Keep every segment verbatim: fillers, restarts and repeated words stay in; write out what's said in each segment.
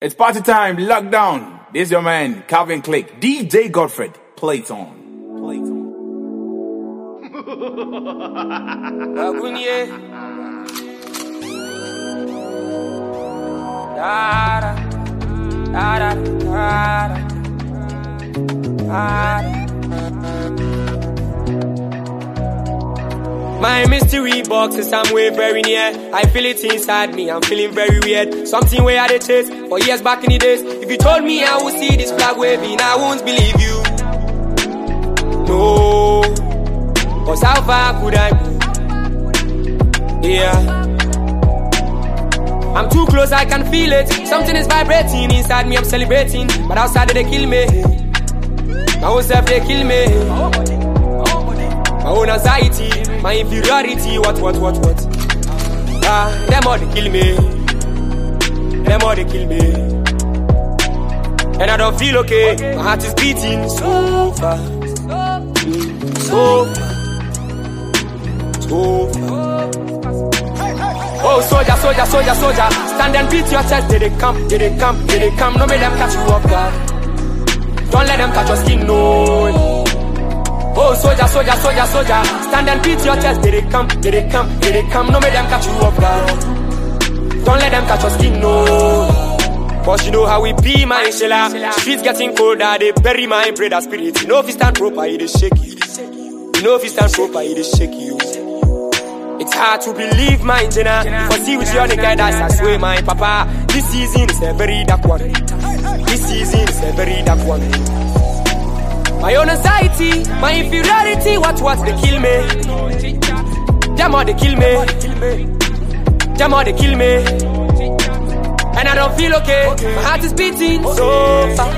It's party time, lockdown. This is your man, Calvin Click. D J Godfred, play it on. Play it on. My mystery box is somewhere very near. I feel it inside me, I'm feeling very weird. Something where I did chase for years back in the days. If you told me I would see this flag waving, I won't believe you. No, cause how far could I move? Yeah, I'm too close, I can feel it. Something is vibrating inside me, I'm celebrating. But outside they kill me. My own self they kill me. My own anxiety, my inferiority, what, what, what, what? Ah, them all they kill me. Them all they kill me. And I don't feel okay. My heart is beating so fast, so fast, so fast. Oh, soldier, soldier, soldier, soldier, stand and beat your chest. They they come, they they come, they they come. No make them catch you off guard. Don't let them touch your skin, no. Oh, soldier, soldier, soldier, soldier, stand and beat your chest. They they come, they they come, they they come. No make them catch you off guard. Don't let them catch your skin, no. Cause you know how we be, my shella. Streets getting colder, they bury my brother spirit. You know if you stand proper, it is shaky. You know if you stand proper, it is shaky. It's hard to believe, my Jenna. For see with you on the guy that's I swear, my papa. This season is a very dark one. This season is a very dark one. My own anxiety, my inferiority, what, what, they kill me. Them all they kill me. Them all they kill me. And I don't feel okay. My heart is beating so fast.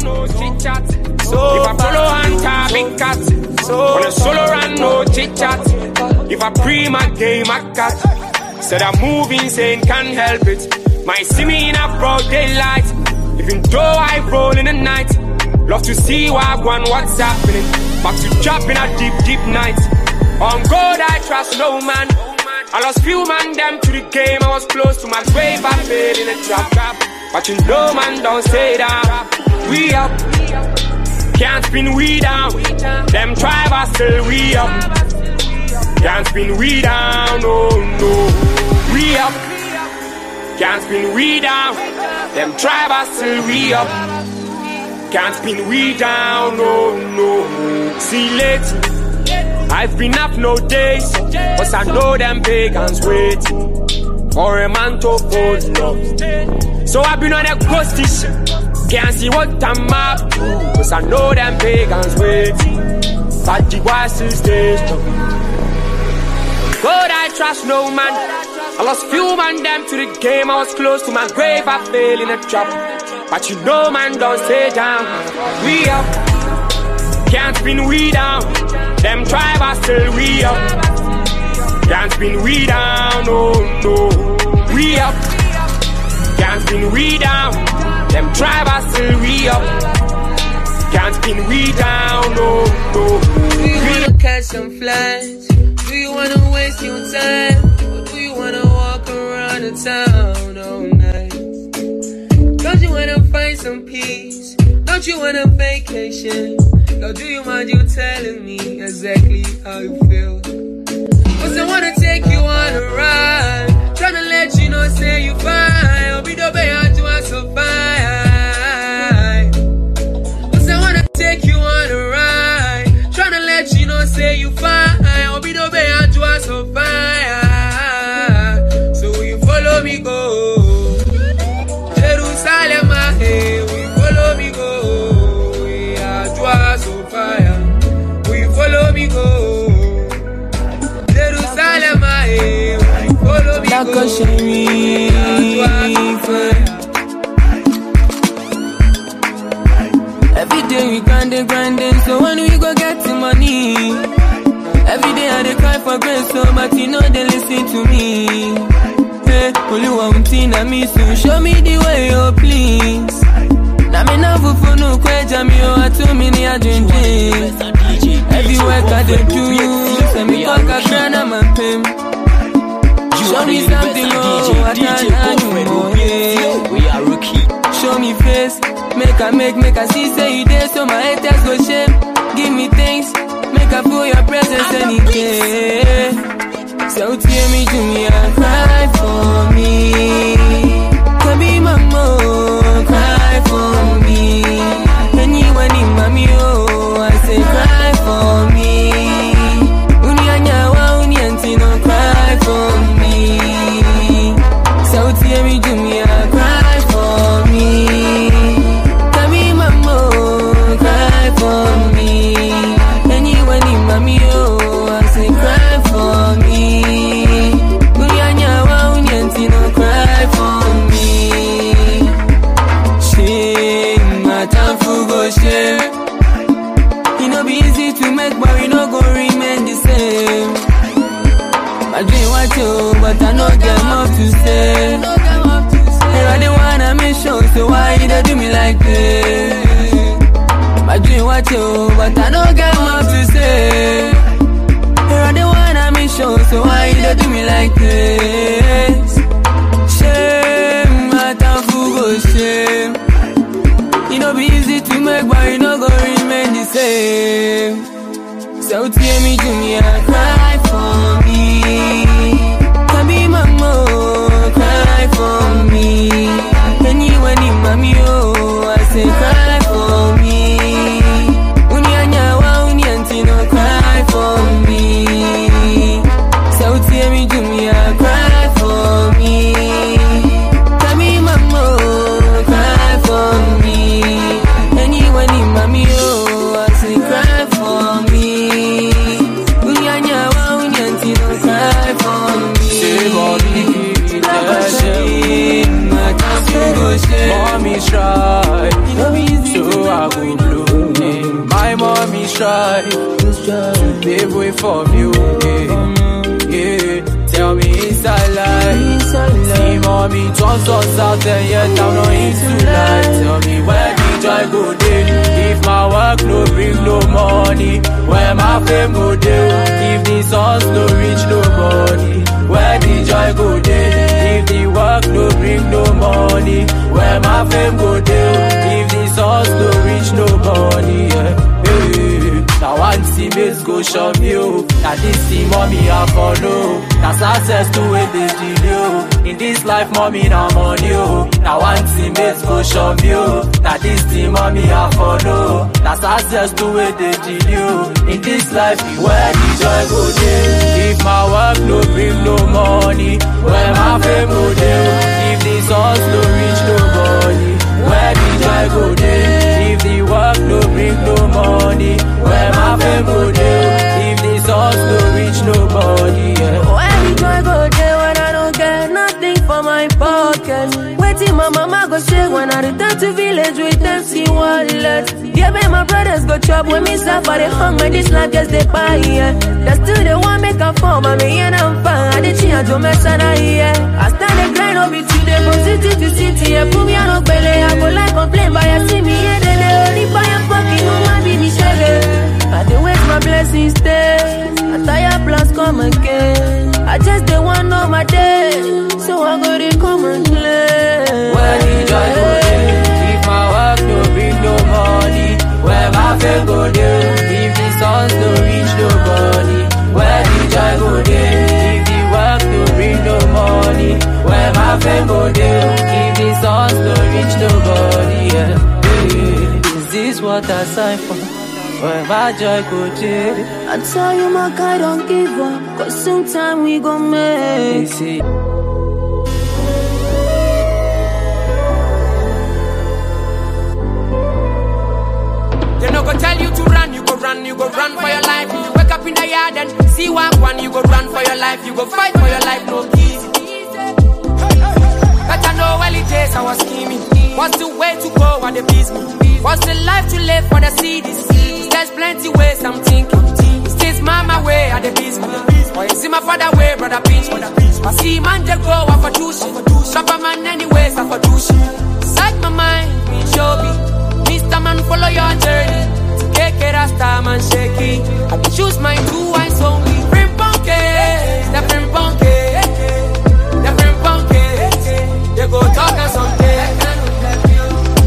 So if I follow and big cat, so on a solo run, no chit chat. If I pre my game, I cat. Said I'm moving, saying can't help it. Might see me in a broad daylight. Even though I roll in the night. Love to see what one, what's happening. Back to dropping a deep, deep night. On God I trust no man. I lost few man them to the game. I was close to my grave, I fell in a trap. But you know man, don't stay down. We up, can't spin we down. Them tribe are still we up. Can't spin we down, no, no. We up, can't spin we down. Them tribe are still we up. Can't spin we down, no, no. See lately, I've been up no days, but I know them pagans waiting for a man to fall love. So I've been on a ghosty shit. Can't see what I'm up to, but I know them pagans waiting. But the boy still stays strong. God I trust no man. I lost few man them to the game. I was close to my grave, I fell in a trap. But you know man, don't stay down. We up, can't spin we down. Them tribe are still we up. Can't spin we down, no, no. We up, can't spin we down. Them tribe are still we up. Can't spin we down, no, no. Do you wanna catch some flies? Do you wanna waste your time? Or do you wanna walk around the town all night? Don't you wanna find some peace? Don't you want a vacation? Or do you mind you telling me exactly how you feel? Cause I wanna take you on a ride. Tryna let you know, say you fine. I'll be the best to us so fine. Cause I wanna take you on a ride. Tryna let you know, say you fine. I'll be the best to us so fine. So will you follow me go? Jerusalem, hey, will you follow me go? We are to so fire. Will you follow me go? Jerusalem, hey, will you follow me go? Every day we grinding, grinding, so when we go get the money. Every day I dey cry for grace, so but you know they listen to me. Hey, only one thing I miss, so show me the way, oh please. Na me na fufu no kweja mi o atu mi ni adwendwen. Every work I dey do, say me fuck a grand and my pim. Show me something, oh, I can't do more. We are rookie. funny face. Make I make, make I see, say you there, so my haters go shame. Give me things, make I feel your presence any day. So tear me to me and cry for me. Can be mama, cry for me. Anyone in mommy, oh, I say cry for me. Unyanyawa, unyantino, cry for me. So tear me to me and cry for me. Can be mama, cry for me. Anyone in mommy, oh, I say cry for me. Unyanyawa, unyantino, cry for me. Shame, my time for go shame. It no be easy to make, but we no go remain the same. My dream was you, but I no get more to say. Hey, I didn't wanna make sure, so why you dey do me like this? My dream was you, but I no get more to say. Hey, I didn't wanna make sure, so why you dey do me like this? Shame, my time for go shame. It no be easy to make, but you no go remain the same. So tear me to me and cry for me. Can be mama, cry for me. Anyone in mommy, oh, I say cry for me. Unyanyawa, unyantino, cry for me. So tear me to me and cry for me. Can be mama, cry for me. Anyone in mommy, oh, I say cry for me. Unyanyawa, unyantino, cry for me. Say mommy, mommy's try, so I go blue. My mommy's try to pave way for you. Yeah, yeah. Tell me inside life. See mommy turns us out and yet I'm not into life. Tell me where the joy go day. If my work no bring no money, where my fame go day. If the songs no reach nobody, where the joy go day. If the work no bring no money, where my fame go day. If the songs no reach nobody, yeah. Hey, now one teammates go show me, oh. Now this team mommy I follow. That's access to it this deal. In this life mommy now money, oh. Now one teammates go show me, oh. Now this team mommy I follow. That's access to it this deal. In this life where the joy go day. If my work no bring no money, where my fame go day. If the songs no reach nobody, where the joy go day. If the work no bring no money, where my fame go day. If the songs no reach nobody, yeah. Where the joy go there when I don't get nothing for my pocket. Waiting my mama go shake when I return to village with empty wallet. Yeah, man, my brothers go chop when me suffer the hunger. This life gets the pie, yeah. That's still the one make a form, I mean, and I'm fine. I did change your mess and I, yeah. I stand the grind up it today from city to city. Yeah, put me on a belly, I go like complain, but I see me, yeah, they only buy a fucking woman, be me shelly. I do wait my blessings stay. I tire plus come again. I just don't want know my day, so I go to come and play. Where the joy go there? If my work no bring no money, where my fame go there? If the songs no reach nobody, where the joy go there? If the work no bring no money, where my fame go there? If the songs no reach nobody, yeah. Yeah. Is this what I sign for? Where my joy go there? I tell you my guy don't give up, cause sometime we gon' make it. They no go tell you to run, you go run, you go run for your life. If you wake up in the yard and see what one, you go run for your life, you go fight for your life, no easy. Better know well it is, I was scheming. What's the way to go when they please me? What's the life to live for the cities? There's plenty ways I'm thinking. It's mama way at the business. Or you see my father way, brother pinch me. I see man they go off for douche. Shopper man anyways I for douche. Set my mind, me show me. Mister Man follow your journey. To get it rasta man shaky. I can choose my two eyes only. Bring punky, the bring punky, the bring punky. They go talk and something.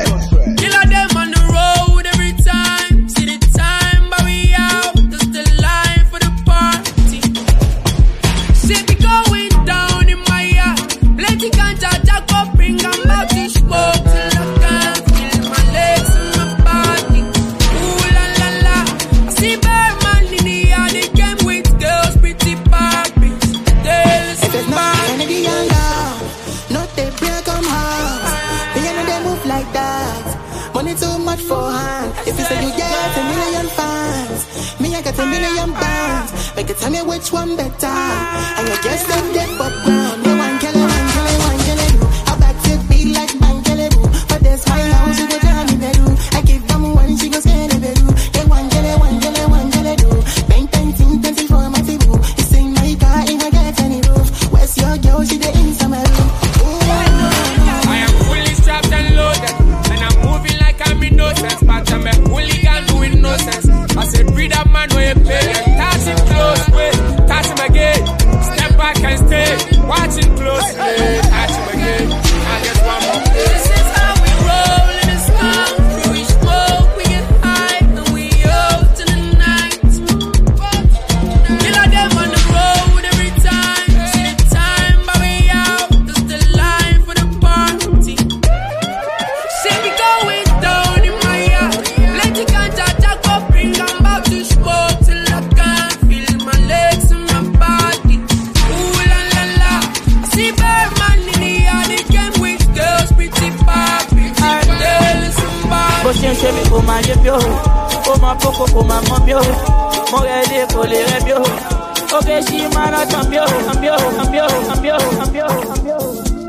Killer them on the road every time. See the time, but we out. Just the line for the party. See me going down in my yard. Plenty ganja, jack up, bring I'm about to smoke till I can't feel my legs and my body. Ooh la la la. I see Bearman in the yard. They came with girls, pretty Barbies. Girls, if it's not Kennedy young girl, not they break come hard. They know they move like that. Money too much for hand. If you say you get a million fans, me I got a million pounds. Make it tell me which one better. And you guess them dead but ground. You want kill it, one kill it, one kill it. I back to be like man kill it. But there's my house, you go down in the room. I give them one, she goes in the bedroom. They one kill it, one kill it, one kill it. Bang, bang, ting, twenty for my table. You sing my car in a get any roof. Where's your girl? She the inside my room. I am fully strapped and loaded, and I'm moving like I'm innocent. But I'm a hooligan doing no sense. I said, breed up man, no you pay. Touch him close, wait, touch him again. Step back and stay, watch him closely. Touch him again, I just want more play. This is how we roll in the sky. We smoke, we get high, and we out in the night. Killer them on the road every time. See the time, but we out. Just the line for the party. See me going down in my yard. Plenty ganja, jack up, bring I'm about to smoke till I can't feel my legs and my body. Ooh la la la. See Bearman in the yard. They came with girls, pretty Barbies. Girls, somebody. Bó ṣe ń ṣe mí kó máa yé bí o, kó máa kókó kó máa mọ́ bí o, mo rẹ̀ dé kò lè rẹ̀ bí o, òkè ṣì máa rán tán bí o, tán bí o, tán bí o, tán bí o, tán bí o, tán bí o.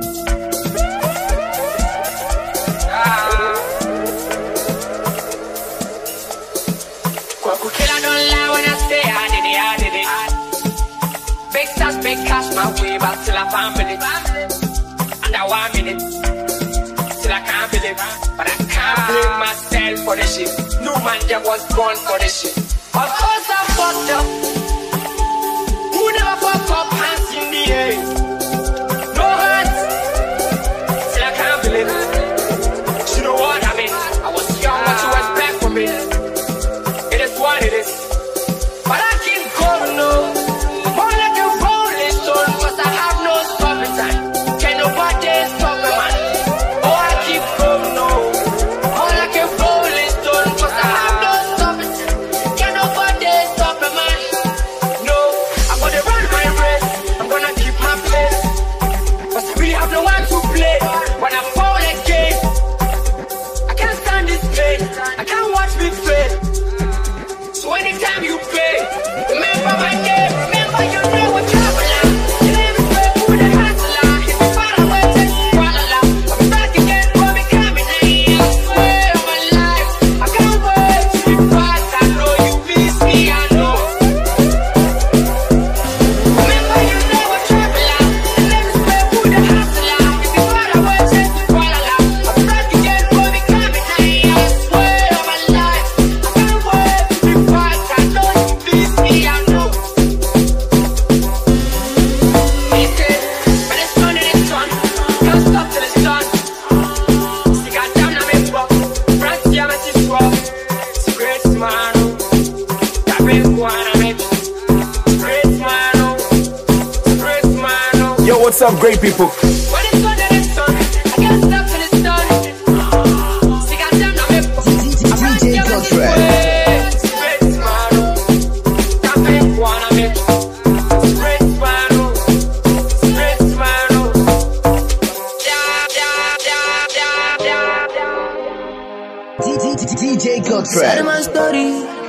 Kwaku killer don't lie when I say I did it, I did it. Big stars, big cash, my way back till I found it. Under one minute, till I can't believe. But I can't blame myself for this shit. No man just was born for this shit. Of course I fucked up. Who never fucked up, hands in the air? No hands, till I can't believe. You know what I mean? I was young, what you expect from me? It is what it is. But I keep going, no. More like a rolling stone, cause I have no stopping time. Can nobody stop me, man? Oh, I keep going, no. More like a rolling stone, cause I have no stopping time. Can nobody stop me, man? No, I'm gonna run my race. I'm gonna keep my place. Cause we have no one to play. When I fall again, I can't stand this pain. I can't watch me fail. So anytime you pray, remember my name. Remember your name with traveler. Your name is Red Bull, the hustler. If you far away, take you all along. I'm back again for me coming in. I swear on my life, I can't wait to be fast. I know you miss me, I know. Remember your name with traveler. Your name is Red Bull, the hustler. If you far away, take you all along. I'm back again for me coming in. I swear on my life, I can't wait to be fast. I know you miss me, I know. When it's done, it's done. Can't stop till it's done. Stick out down on me, fuck. France, yeah, my sister. Secret man, that big one, I make. Secret man, secret man. Yo, what's up, great people? When it's done, it's done. I can't stop till it's done. Stick out down on me, fuck. France, yeah, my sister. Secret man, that big one, I make. Secret man, secret man. Yeah, yeah, yeah, yeah, yeah. D J Side Godfred. of my story.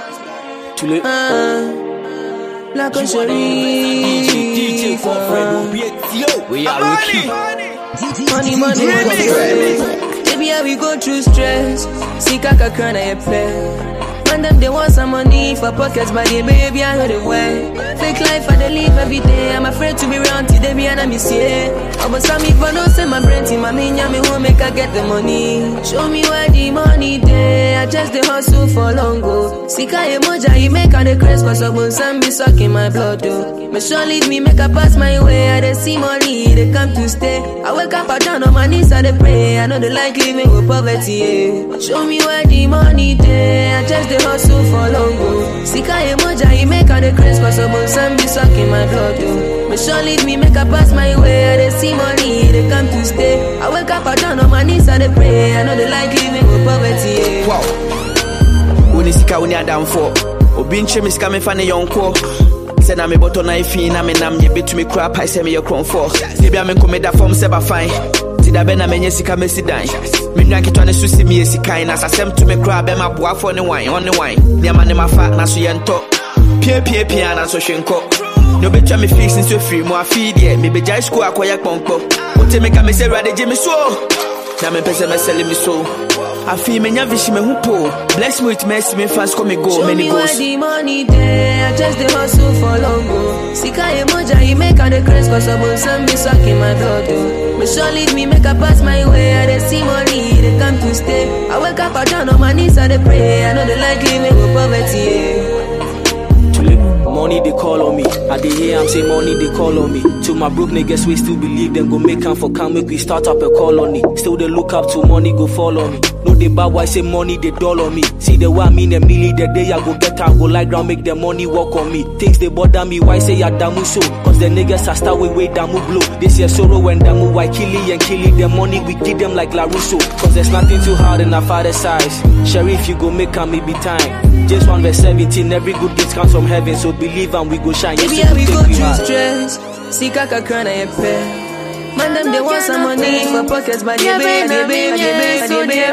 Uh, Black and Sherry. We are rookie. Money, money, money. Baby, how we go through stress. See, kaka crown I play. Man, them they want some money for pockets, but they baby, I know the way. Fake life, I they live every day. I'm afraid to be around till they be and I miss it. Oh, but some people don't send my brain to my minya, me won't make I get the money. Show me where the money there. I just the hustle for long go. Sika emoja, he make all the craze, cause of some be sucking my blood, though. Me sure lead me, make a pass my way. I dey see money, they come to stay. I wake up, I down on my knees, I dey pray. I know they like living with poverty, yeah. Show me where the money dey. I just the hustle for long go. Sika emoja, he make all the craze, cause of some be sucking my blood, though. Me sure lead me, make a pass my way. I dey see money, they come to stay. I wake up, I down on my knees, I dey pray. I know they like living with poverty, yeah. Wow. Uni sika uni adam for. Obi nche mi sika me fa ne yonko. Se na me boto na ifi na me nam ye bitu me crap I say me ye kron for. Se bia me komeda form se ba fine. Ti da be na menye sika me si dan. Me nwa kitwa ne susi me sika na sasem to me crap be ma boa for ne wine on ne wine. Ne ma ne ma fa na so ye nto. Pie pie pie na so hwenko. No be try me fixing so free mo afi de me be jai school akoya kponkpo. O te me ka me se rade je me so. Na me pese me sell me so. I feel me never see me hupo. Bless me with mercy, me fans come and go. Show Many me goes. where the money there. I just the hustle for long go. Sika emoja, he make all the craze, cause of some be sucking my blood, though. Me sure lead me, make a pass my way. I dey see money, they come to stay. I wake up, I down on my knees, I dey pray. I know they like living with poverty, yeah. Money they call on me. I dey hear I'm say money they call on me. To my broke niggas we still believe them go make come for come make we start up a colony. Still they look up to money go follow me. No they bad why say money they dull on me. See the way I mean a milli the day I go get out go like ground make the money work on me. Things they bother me why say ya damu so. Cause the niggas are start with way damu blow. This year sorrow when damu why killy and killy the money we give them like LaRusso. Cause there's nothing too hard in our father's size. Sheriff you go make come be time. Just one verse seventeen, every good gift comes from heaven, so believe and we go shine. Baby, yes, we we go we through hard. stress. See kaka krana ye pe. Man them they want some money for pockets, but they be, they be, they be, so they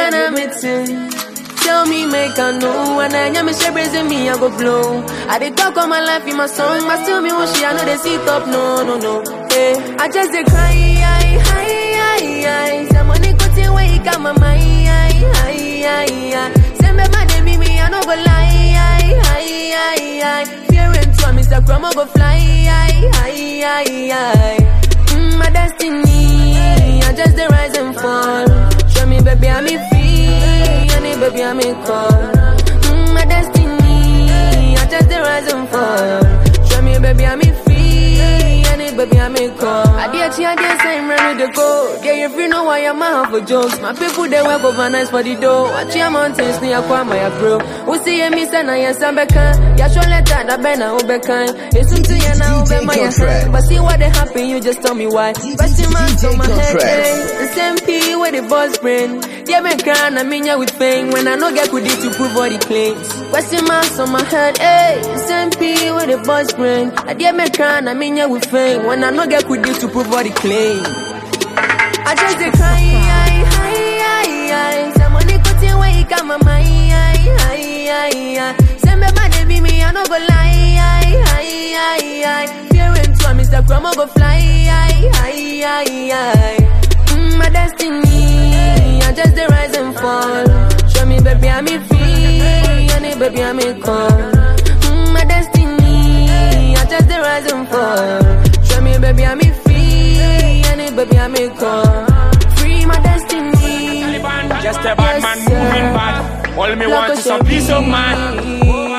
be, tell me make I know, and I am a shepherd me I go blow. I did talk all my life in my song, but still me when she I know they sit up, no, no, no. Hey, I just they cry, I, I, I, I. Some money got away, got my mind, I, I, I. Send me my baby, me I no go lie, I, I, I. Fear and to Mister Grandma go fly, I, I, I, I. Mm, my destiny, I just the rise and fall. Show me baby I'm free, honey baby I'm call. Mm, my destiny, I just the rise and fall. Show me baby I'm free, honey baby I'm call. I did she I did say I'm ready to go. Yeah, if you know why I'm out for jokes. My people they work overnight for the dough. Watch your mountains near Kwama bro. Who see me say na yes I'm back. Ya show let that that be na obekan. It's something ya na obe my hand. But see what they happen, you just tell me why. Question marks on my head. The same P with the boss brain. Yeah, me crying, I mean ya with pain. When I no get good to prove all the claims. Question marks on my head, hey. The same P with the boss brain. I yeah, me crying, I mean ya with pain. When I no get good to prove all the claims. I just dey cry, I, I, I, I. Some money cut away, got my mind, I, I, I. Send me my baby, me I no go lie, I, I, I, I. Fear and to Mister Grandma go fly, I, I, I, I. Mm, my destiny, I just the rise and fall. Show me baby I'm free, honey baby I'm call. Mm, my destiny, I just the rise and fall. Show me baby I'm free, honey baby I'm call. Free my destiny. Just a bad man Yes, moving bad. All me want is some peace of mind.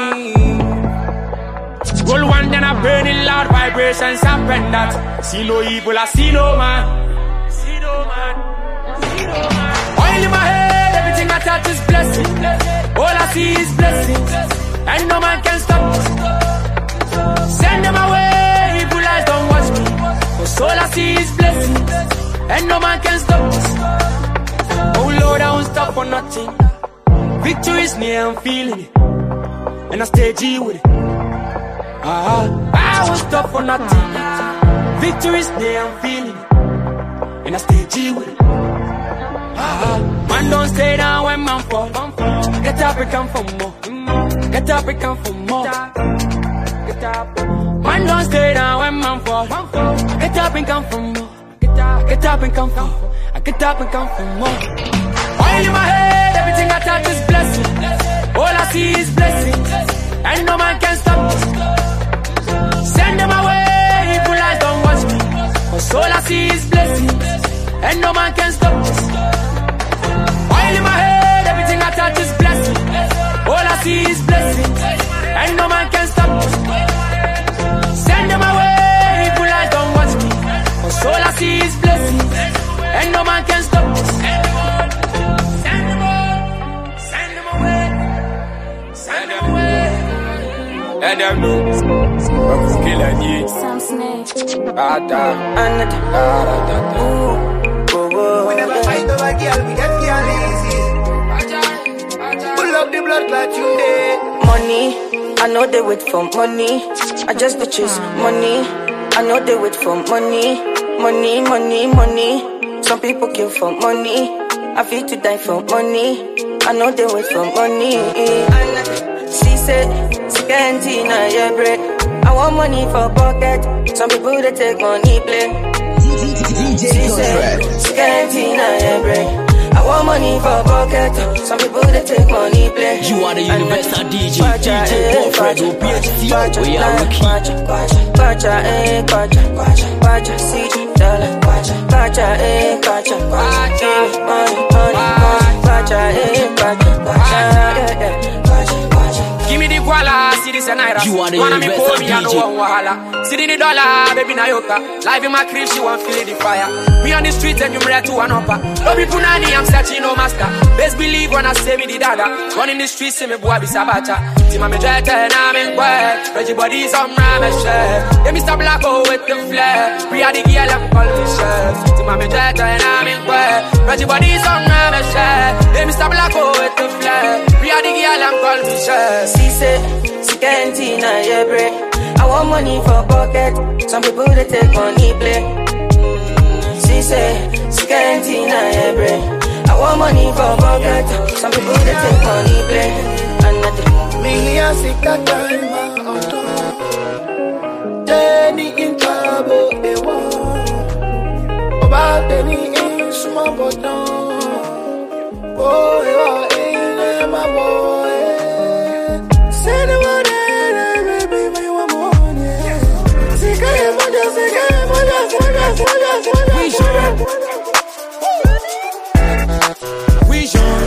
Roll one then I burn it loud vibrations happen that. See no evil, I see no man. See no man. See no man. Oil in my head, everything I touch is blessing. All I see is blessings, and no man can stop me. Send them away, evil eyes don't watch me. Cause all I see is blessings, and no man can stop me. Oh Lord, I won't stop for nothing. Victory is near, I'm feeling it, and I stay G with it. Ah, I won't stop for nothing. Victory is near, I'm feeling it, and I stay G with it. Ah, man don't stay down when man fall. Get up and come for more. Get up and come for more. Get up. Man don't stay down when man fall. Get up and come for more. Get up and come for more. I get up and come for more. Oil in my head, everything I touch is blessing. All I see is blessings, and no man can stop me. Send them away, evil eyes don't watch me. Cause all I see is blessings, and no man can stop me. Oil in my head, everything I touch is blessing. let them know. I'm killing you. Some snake. Whenever I fight over girl, we get girl easy. Pull up the blood clot you dead. Money, I know they wait for money. I just go chase money. I know they wait for money. Money, money, money. Some people kill for money. I feel to die for money. I know they wait for money. And she said, she can't deny your bread. I want money for pocket. Some people they take money play. She said, she can't deny your bread. I want money for pocket. Some people they take money play. You are the universal D J, D J Godfred, O P H T O. We are rookie. Pacha, eh, pacha, pacha, see, dollar, pacha, pacha, eh, pacha, pacha, money, money, pacha, eh, pacha, pacha, yeah, yeah, pacha, pacha. Give me the guala, see this and I You are the wanna me universal pour me and no D J. one wahala. See the dollar, baby Nayoka. Live in my crib, she want feel the fire. Me on the streets and you ready to an upper. No be punani, I'm searching no master. Best believe when I say me the dada. Running the streets, see me boy be sabacha. Tima me jet and I'm in wet. Reggie body some ramen chef. Yeah, Mister Blacko with the flair. We are the girl I'm call me chef. Tima me jet and I'm in wet. Reggie body some ramen chef. Yeah, Mister Blacko with the flair. We are the girl I'm call me chef. She said, she can't deny your bread. I want money for pocket. Some people they take money play. She said, she can't deny your bread. I want money for pocket. Some people they take money play. Another. Me a sick a time on top. Jenny in trouble, they want. About Jenny in small bottom. Oh, you are in my boy. Say the word, baby, but you want more. Sick a mother, sick a mother, mother, mother, mother. We sure.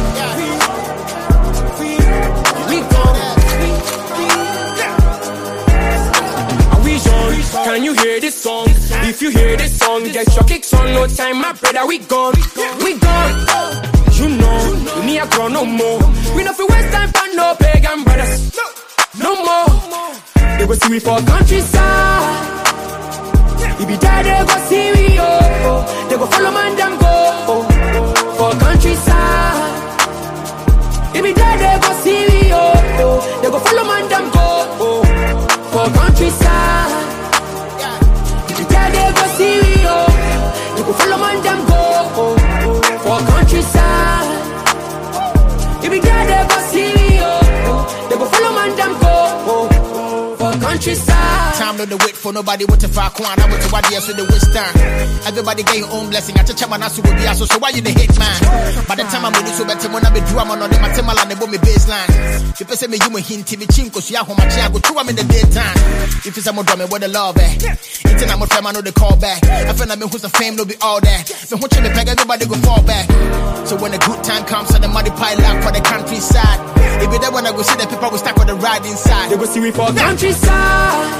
Can you hear this song? If you hear this song, get your kicks on. No time, my brother, we gone. We gone. You know, we need a grow no more. We no fi waste time for no pagan brothers. No more. They go see we for countryside. If you die, they go see we, oh. They go follow man, them go, oh. For countryside. If you die, they go see we, oh. They go follow man, them go, oh. For countryside. They go see we, oh. You go follow man, them go, oh. For countryside. If you get they go see we, oh. They go follow man, them go, oh. For countryside. Time no the wait for nobody what to fuck one. I want to what yes with the waste time. Everybody get your own blessing. I touch my nasu will be so so why you the hate man? By the time I'm with so better when I be drama on them, I tell my land about me baseline. If you say me you me hint T V chinko, so ya home my chair go to I'm in the daytime. If it's a more drama with the love, eh? It's I'm a friend, I know the call back. I feel like me who's the fame, no be all that. So what you me peg, everybody go fall back. So when the good time comes, and the money pile up for the countryside. If you there when I go see the people will stack with the ride inside. They go see we for countryside.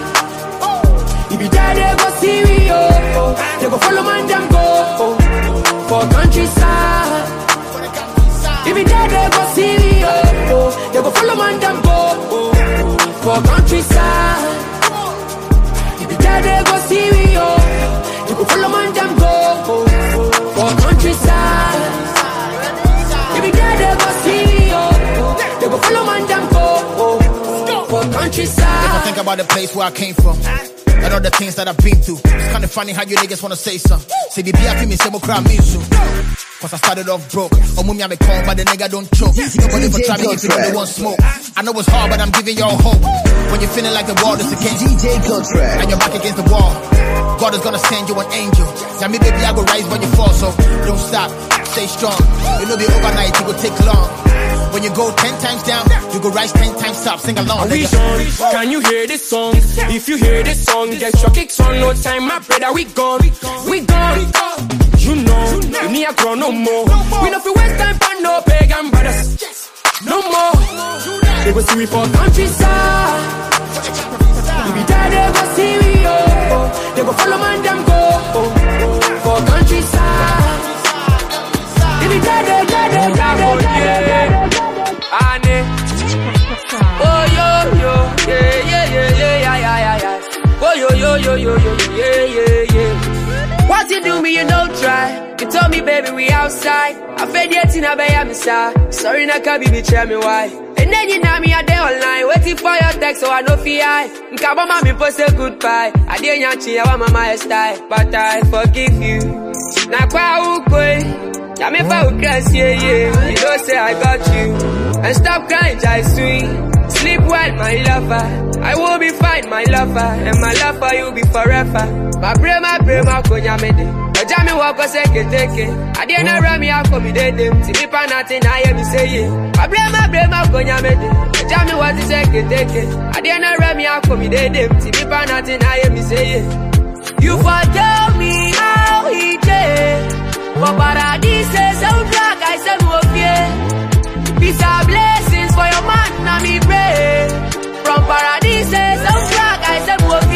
If you die, they go see we, oh. They go follow man, them go, oh. For countryside. If you die, they go see we, oh. They go follow man, them go, oh. For countryside. If you die, they go see we, oh. They go follow man, them go, oh. For countryside. If you die, they go see we, oh. They go follow man, them go, oh. For countryside. If I think about the place where I came from and all the things that I've been through, it's kinda funny how you niggas wanna say something. Say the B I P me say mo cry me so. Cause I started off broke. Oh mummy I be called but the nigga don't choke. Nobody for try me if you don't want smoke. I know it's hard but I'm giving y'all hope. When you're feeling like the world is against you, D J Godfred, and you're back against the wall, God is gonna send you an angel. Tell me baby I go rise when you fall, so don't stop, stay strong. It'll be overnight, it will take long. When you go ten times down, you go rise ten times up. Sing along. We on. Can you hear this song? If you hear this song, get your kicks on. No time, my brother, we gone. We gone. You know, we need a grow no more. We no fi waste time for no pagan brothers. No more. They go see we for countryside. If we die, they go see we, oh. They go follow man, them go, oh. For countryside. If we die, they die, they die, they die. Annie. Oh yo yo, yeah yeah yeah. me, baby, we outside. I fed yet in a bay, I'm inside. Sorry, na kabi, be tell me why. And then you know me a day online, waiting for your text, so I know fi I. Nkaba mami post a goodbye. I didn't yanchi, I want my style, but I forgive you. Na kwa ukwe, ya me fa ukras, yeah, yeah. You don't say I got you. And stop crying, jai swing. Sleep well, my lover. I will be fine, my lover. And my love for you be forever. My brain, my brain, my konya mede. Ojami wako seke teke. Adiena rami ako mi dede. Tilipa nati na ye mi seye. My brain, my brain, my konya mede. Ojami wako seke teke. Adiena rami ako mi dede. Tilipa nati na ye mi seye. You for tell me how he did. For paradise, so drag, I said, oh, yeah. Peace and blessings for your man, na me pray. From paradise, some drag, I said, oh,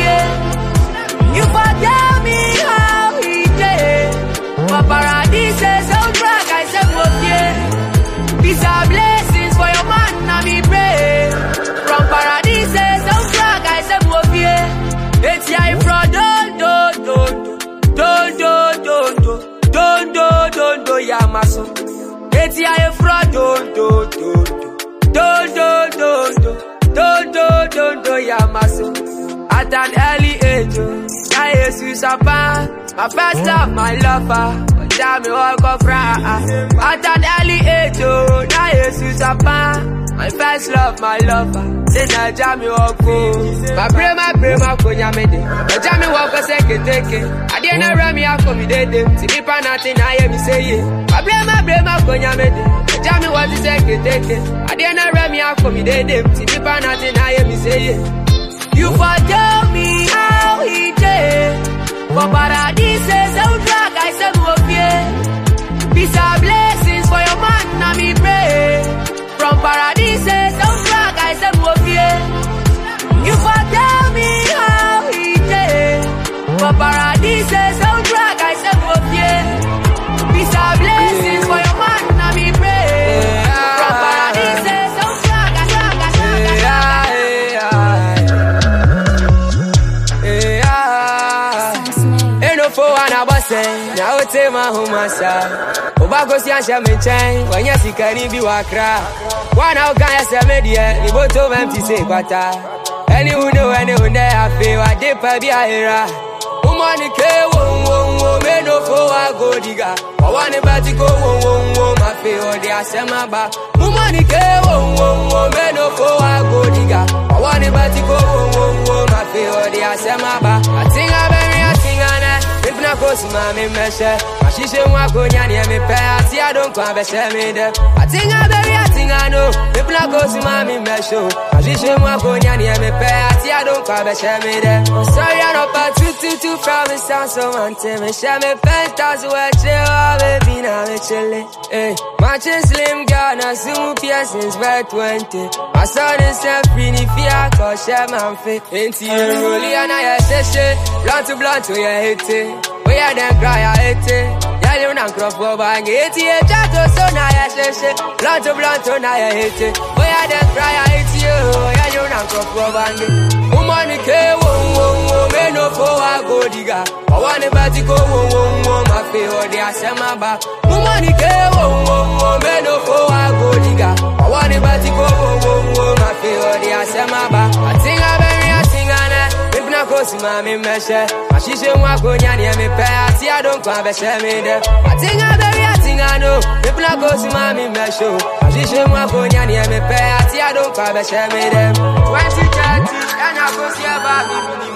yeah. You for tell me how he did. For paradise, some drag, I said, oh, yeah. Peace and blessings for your man, na me pray. From paradise, some drag, I said, oh, yeah. It's ya from don't, don't, don't, don't, don't, don't, don't, don't, don't, don't, ya maso. It's ya from don't, don't, don't, don't, don't, don't, don't, don't, don't, don't, ya maso. At an early age, I Jesus apart. My first love, my lover. Tell me what go from. At an early age, I Jesus apart. My first love, my lover. Then I jam me walk go. My brain, my brain, my konya mede. I jam me walk a second take. I didn't run me out for me dead. Tilipa nothing I hear me say it. My brain, my brain, my konya mede. I jam me walk a second take. I didn't run me out for me dead. Tilipa nothing I hear me say it. You for tell me how he did. For paradise, so drag, I said, oh, yeah. Peace and blessings for your man, na me pray. From paradise, so drag, I said, oh, yeah. You for tell me how he did. For paradise, so drag, I said, oh, yeah. Peace and blessings for your man, na me pray. From paradise, so drag, I drag, I drag, I drag. For one I was saying, now it's a man who must have. Obago Siansha Menchain, when you see Karibi Wakra. One out guy as a media, you go to empty say, but anyone know anyone there, I feel I did Pabi Ira. Woman, K, won't, won't, men no for a go digger. I want about to go, won't, won't, my feel, the Asamaba. Woman, K, won't, won't, men no for a go digger. I want about to go, won't, won't, my feel, the Asamaba. I think I'm very, I think I'm if na kosi mami meshe, mashishe mwako nyani ya mipe, ati ya don't kwa beshe mide. Atinga baby atinga no, if na kosi mami meshe, mashishe mwako nyani ya mipe, ati ya don't kwa beshe mide. Sorry I don't pa two two two from the sound so ante me share me pen tazu weche wa baby na me chile. Eh, matching slim girl na sumu piercings by twenty. I saw this step in if ya ko share man fit. Inti roli ana ya seshe, blunt to blunt to ya hit it. We are them cry, I hate it. Yeah, you don't crop for bang. It's here, chato, so now I say, blunt to blunt, so now I hate it. We are them cry, I hate you. Yeah, you don't crop for bang. Woman, K, won't, won't, men no for a go digger. I want to bet you go, won't, won't, my feel, they are send my back. Woman, K, won't, won't, men no for a go digger. I want to bet you go, won't, won't, my feel, they are send my back. I think I'm very, I think I'm if na kosi mami meshe, mashishe mwako nyani ya mipe, ati ya don't kwa beshe mide. Atinga baby atinga no, if na kosi mami meshe, mashishe mwako nyani ya mipe, ati ya don't kwa beshe mide. Twenty thirty, ena kosi ya babi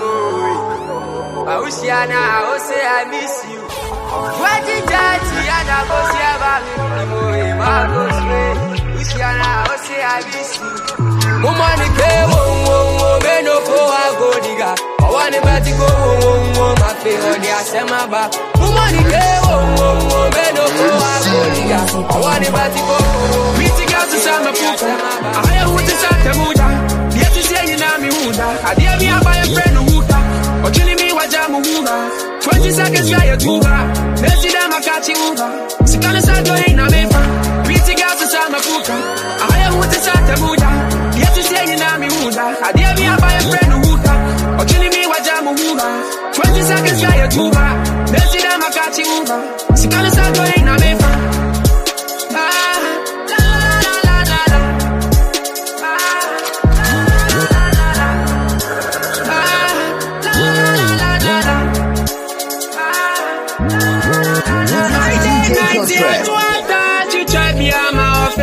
minimo. Bausiana, I say I miss you. Twenty thirty, ena kosi ya babi minimo. Bagosi, Usiana, I say I miss you. Woman, K, won't, won't, men no for a go digger. I want to bet you go, won't, won't, my feel, they are send my back. Woman, K, won't, won't, men no for a go digger. I want to bet you go. Pretty girl to Sama Puka. I have what is at the Muda. Yet to say you know me, Muda. I dare me by a friend who or killing me with Jamu Muda. Twenty seconds by a tuba. Let's see them, I catch you over. Sikana Sato ain't a member. Pretty girl to Sama Puka. I have what is at the Muda. Yet to say you know me, Muda. I dare me by a friend who or killing me with Jamu Muda. Twenty seconds by a tuba. Let's see them, I catch you over. Sikana Sato ain't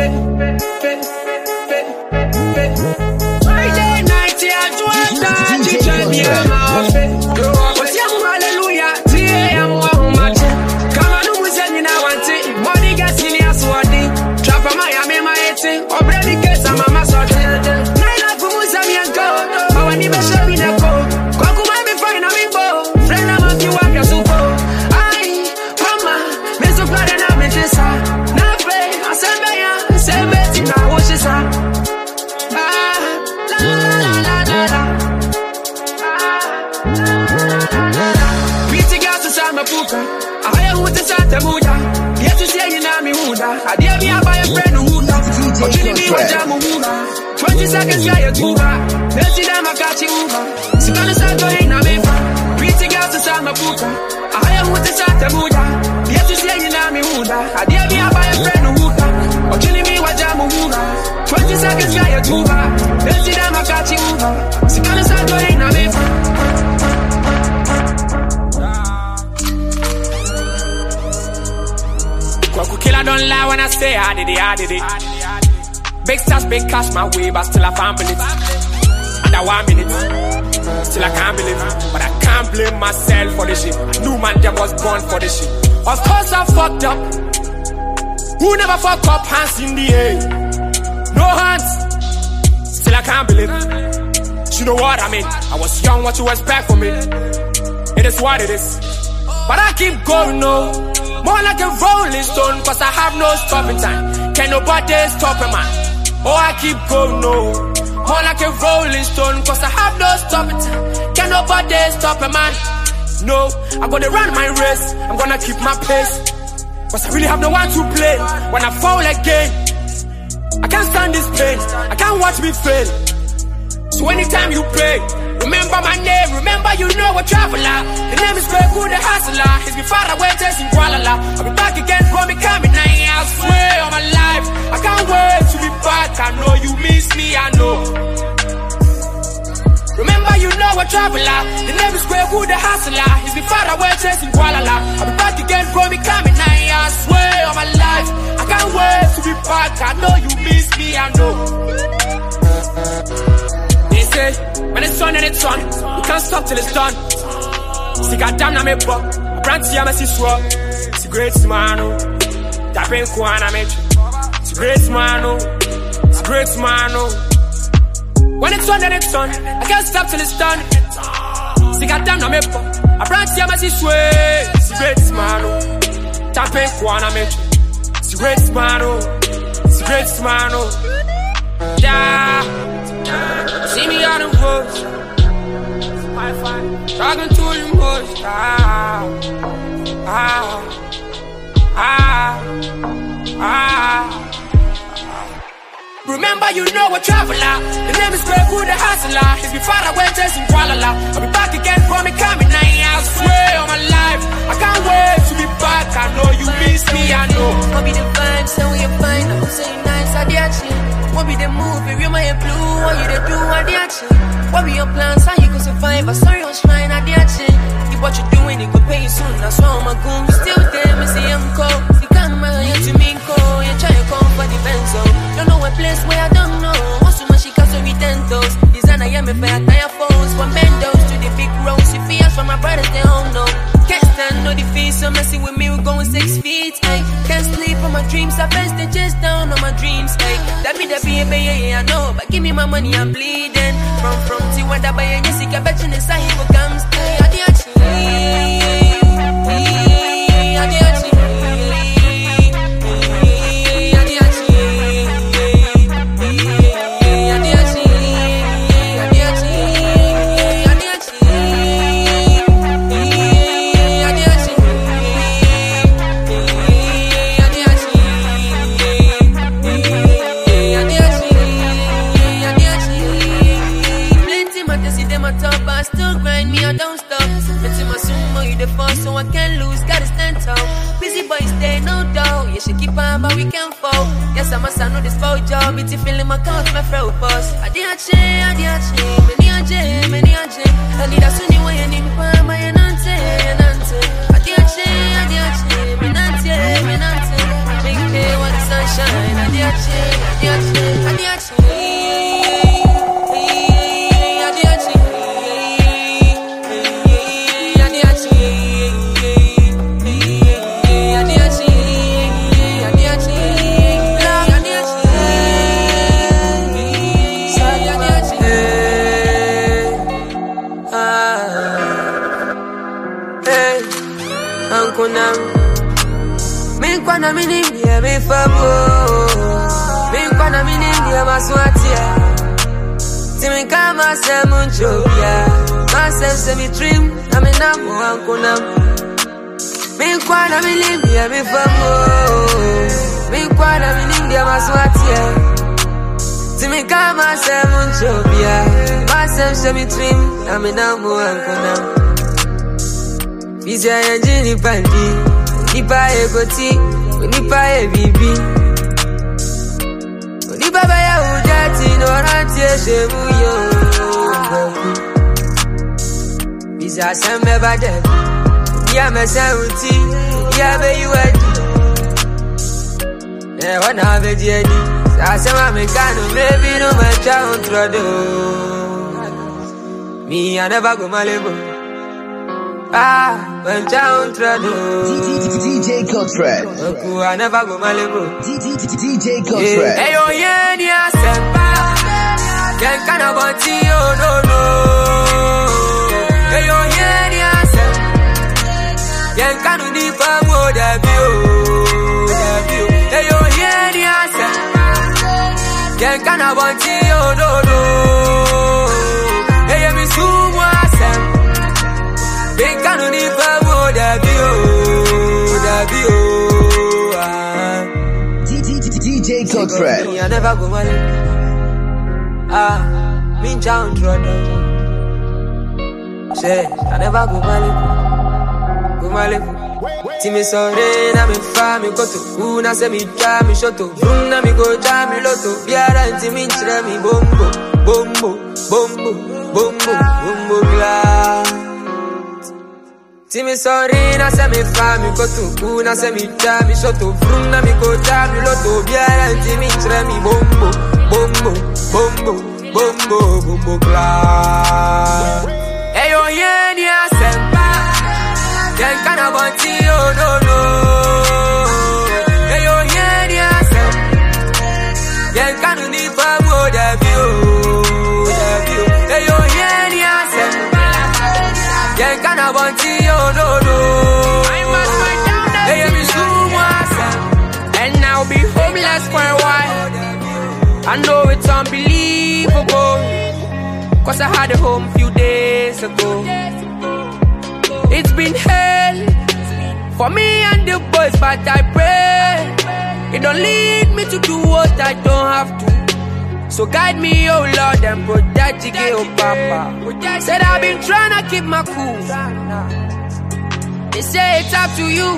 Friday night, yeah, to have that, you tell me I'm out. But yeah, hallelujah, today I'm one match. Come on, who is any now want it? Money gets in your swording. Trap a Miami, my eighteen. Or bready case, I'm a massage. Nine life for Musami and go. But when you be sure me, go. Kwaku, I be fine, I'm in bow. Friend, I'm up, you walk your super. Aye, mama, me so glad and I'm in this. Now, play, I said, I said, Betty, now, what's this? Mapuka, I am with the Santa Muda. Yet to say you know me Muda. I dare me by a friend who would have to me with Jamuda. Twenty seconds, yeah, you Tuba. Let's see them, I got you over. Sicana Santo in America. Pretty girls to San Mapuka. I am with the Santa Muda. Yet to say you know me Muda. I dare me by a friend who would have to me with Jamuda. Twenty seconds, yeah, you Tuba. Let's see them, I got you over. Sicana Santo in America. Kwaku killer don't lie when I say I did it, I did it. Big stars, big cash my way, but still I can't believe it. Under one minute, still I can't believe it. But I can't blame myself for this shit. I knew man them was born for this shit. Of course I fucked up. Who never fuck up? Hands in the air. No hands. Still I can't believe it. You know what I mean? I was young, what you expect from me? It is what it is. But I keep going, no. More like a rolling stone, cause I have no stopping time. Can nobody stop a man? Oh, I keep going, no. More like a rolling stone, cause I have no stopping time. Can nobody stop a man? No, I'm gonna run my race, I'm gonna keep my pace. Cause I really have no one to play when I fall again. I can't stand this pain, I can't watch me fail. So anytime you pray, remember my name, remember you know a traveler. The name is Greg Good, the hustler. He's been far away, chasing Kuala. I'll be back again, for me coming now. I swear on my life, I can't wait to be back. I know you miss me, I know. Remember you know a traveler. The name is Greg Good, the hustler. He's been far away, chasing Kuala. I'll be back again, for me coming now. I swear on my life, I can't wait to be back. I know you miss me, I know. When it's on and it's on, we can't stop till it's done. See, goddamn, I'm a buck. Brandy, I'm a sister. It's a great man. That ain't cool, I'm a It's a great man. It's a great man. When it's on and it's on, I can't stop till it's done. See, goddamn, I'm a buck. Brandy, I'm a sister. It's a great man. That ain't cool, I'm a It's a great man. It's a great man. Yeah. See me on the road, talking to the most. Ah, ah, ah, ah. Remember, you know a traveler. The name is Greg Good, the hustler. He's been far away, chasing Kuala. I'll be back again, for me coming now. I swear on my life, I can't wait to be back. I know you miss me, I know. What be the vibes, so we find I'm saying nice, I did action. What be the movie, real my blue, what you they do, I did action. What be your plans, how you can survive, I saw your shrine, I did action. If what you doing, it could pay you soon, I saw my goon, still there, me see him call. See, come on, you to me call, you try to come for the benzo. Don't know a place where I don't know, what's so much she got so retentos. Designer, yeah, me fair, tire phones, from Mendo's to the big roads, you feel from my brothers, they home, no. Can't stand no defeat, so messing with me, we're going six feet, ay. Can't sleep on my dreams, I best they chase down on my dreams, ay. That be the baby, yeah, yeah, I know, but give me my money, I'm bleeding. From, from, see what I buy, and you see, I bet you the side, you come stay, I did actually, I did actually. So I can't lose, gotta stand tall. Busy boys stay no doubt. You should keep on, but we can't fall. Yes, I'm a son of this foul job. It's feeling my count, my frail boss. I did a chain, I did a chain. Many a chain, many a chain. I need a sunny way, I need my my anante, anante. I did a chain, I did a chain. Minante, minante. Big K, what's sunshine, adiachi, adiachi, adiachi, adiachi, adiachi, adiachi, adiachi, adiachi, hey, Uncle Nam. Minkwana minimye mifamo Minkwana minimye maswatia Timikama semu njobia Masem semi trim na minamu wankunam Minkwana minimye mifamo Minkwana minimye maswatia Timikama semu njobia Masem semi trim na minamu wankunam Vizya yanjini pandi Nipa e goti, nipa e bibi. Nipa ba ya ujati no ranti e shemu yo. Bisa sembe ba de. Ya me sewuti, ya be you edi. E wana be di edi. Sa sema me kanu maybe no ma cha untrodo. Me I never go malebo. Ah, when down trouble. D J Godfred. Oku, I never go Malibu. D J Godfred. Hey, oh, yeah, yeah, sempa. Can't kind of want you, no, no. Hey, oh, yeah, yeah, sempa. Can't kind of need for more than you. Hey, oh, yeah, yeah, sempa. Can't kind of want you, no, no. Hey, I'm in Sumo, sempa. They can't even more than you, than you. D J Godfred. I never go mal. Ah, me down trouble. Say, I never go mal. Go mal. Timi sorry, na me fa me go to. Una se mi cha me shoto. Una me go cha me loto. Biara timi chre mi bombo, bombo, bombo, bombo, bombo glass. Timi sorry, na se mi fa mi go to. Una se mi cha mi shoto. Una me go cha me loto. Biara timi chre mi bombo, bombo, bombo, bombo, bombo glass. Hey yo yeah, yeah, sempa. Can't kind of want you, no, no. Hey yo yeah, yeah, sempa. Can't kind of need for more than you, than you. Hey yo yeah, yeah, sempa. Can't kind of want you, no, no. Hey yo, be someone, and I'll be homeless for a while. I know it's unbelievable, cause I had a home few days ago. It's been hell for me and the boys, but I pray it don't lead me to do what I don't have to. So guide me, oh Lord, and protect the girl, Papa. Said I've been trying to keep my cool. They say it's up to you.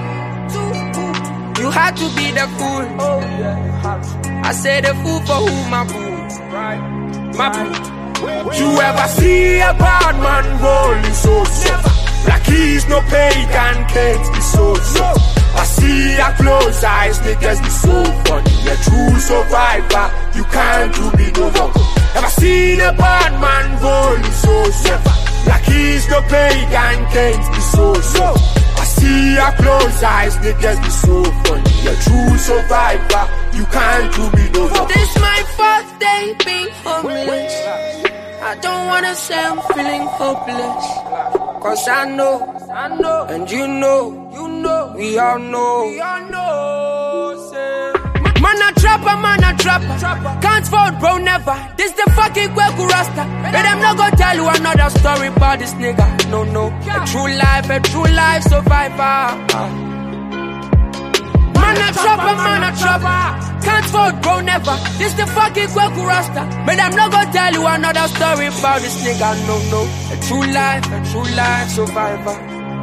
You had to be the fool. I say the fool for who my fool. My fool. You ever see a bad man rolling so soft? Like he's no pagan, can't be so soft. I see your close eyes, niggas be so funny. A true survivor, you can't do me no wrong. Ever seen a bad man rolling so soft? Like he's no pagan, can't be so soft. I see your close eyes, niggas be so funny. A true survivor, you can't do me no wrong. This my first day being homeless. I don't wanna say I'm feeling hopeless, cause I know, I know, and you know, you know, we all know, we all know, say. Man a trapper, man a trapper, trapper. Can't fold bro never, this the fucking Kweku Rasta. But I'm not gonna tell you another story about this nigga, no, no. A true life, a true life survivor. Man a trapper, man a trapper. Can't fold bro never, this the fucking Kweku Rasta. But I'm not gonna tell you another story about this nigga, no, no. A true life, a true life survivor.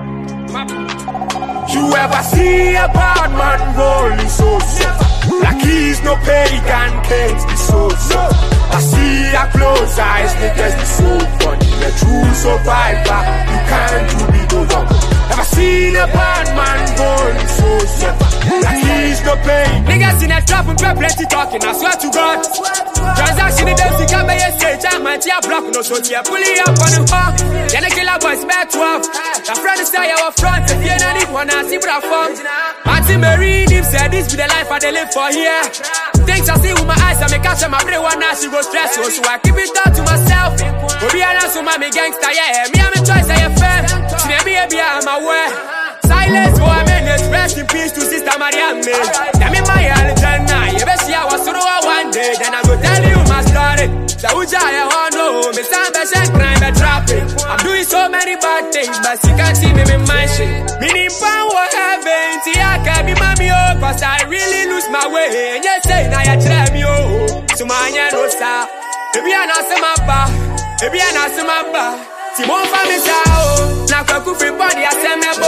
You ever see a bad man rolling so soft? Like he's no pagan, can't be so soft. I see your close eyes, niggas be so funny. A true survivor, you can't do me no wrong. Ever seen a bad man rolling so soft? Like he is no pain. Niggas in a trap and plenty talking, I swear to God. Transaction in them, see, come by your stage, I'm my tea block, no so tea, pull it up on the hawk. Then I kill a boys, back twelve. The friend is say our front, if you're not even wanna see what I found. Auntie Mary, him said this be the life I they live for here. Things I see with my eyes, I make catch my brain one now, she go stress, so I keep it down to myself. We'll be an answer, mommy gangster, yeah, me, I'm a choice, I am fair. She may be a beer, I'm aware. Silence for a minute, rest in peace to Sister Mariam. Tell me my Alexander, you bet see I was through one day, then I go tell you my story. So Uja, I want to know, me some best crime and trapping. I'm doing so many bad things, but you can't see me in my shit. Meaning power heaven, see I can't be mommy, oh, cause I really lose my way. And you say, now you tell me, oh, so my no star. If you are not some bar, if you are not some bar. Timon family sao, na kwa kufi body asemebo.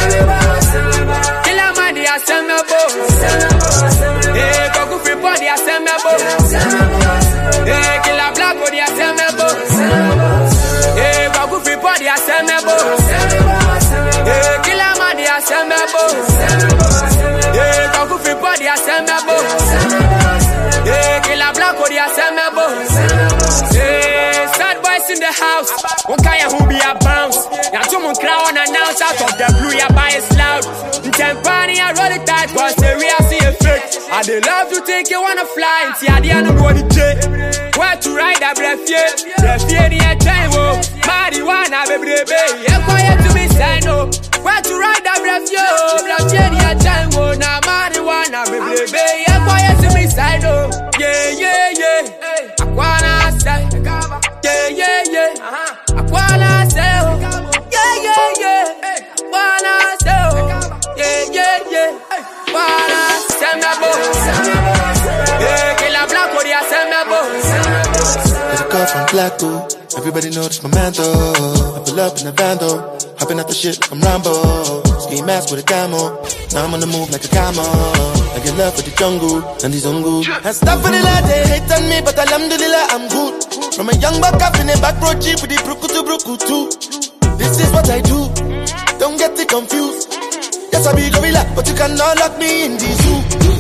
Kila mandi asemebo. Eh, kwa kufi body asemebo. Eh, kila black body asemebo. Eh, kwa kufi body asemebo. Eh, kila mandi asemebo. Eh, kwa kufi body asemebo. Eh, kila black body asemebo. Eh, sad boys in the house. One guy who be a bounce. Now someone crowd announce out of the blue, ya buy it loud. Tempani, I roll it tight, cause the real see effect. I they love to think you wanna fly, and see I didn't know the jet. Where to ride that breath, yeah. Breath, yeah, the time, oh. Marijuana, baby, baby. Yeah, quiet to me, say no. Where to ride that breath, yo. Breath, yeah, the time, oh. Now, marijuana, baby, baby. Yeah, quiet to me, say no. Yeah, yeah, yeah. I wanna say. Yeah, yeah, yeah. I wanna say, oh. Yeah, yeah, yeah. I wanna say, oh. Yeah, yeah, yeah. Wanna say me bo. Yeah, kill a black body, I say me bo. There's a call from Blacko. Everybody know this my man though. I pull up in the van though. Hopping out the shit like I'm Rambo. Ski mask with a camo. Now I'm on the move like a camo. I get love for the jungle and the zungu. And stuff for the lad, they hate on me, but alhamdulillah, I'm good. From a young buck up in a back road jeep with the bruku to bruku too. This is what I do. Don't get it confused. Yes, I be gorilla, but you cannot lock me in the zoo.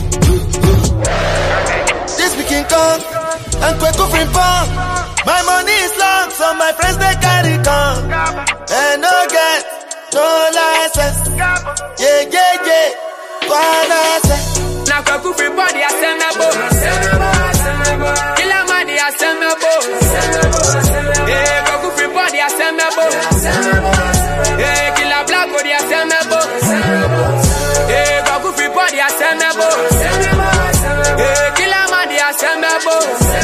This be King Kong and Kweko Frimpong. My money is long, so my friends they carry con. And no get, no license. Yeah, yeah, yeah. Wanna say. Now Kweko Frimpong, I send me bo. Kill a man, I send me bo. Yeah, Kweko Frimpong, I send me bo. Yeah, kill a black body, I send me bo. Yeah, Kweko Frimpong, I send me bo. Yeah, kill a man, I send me bo.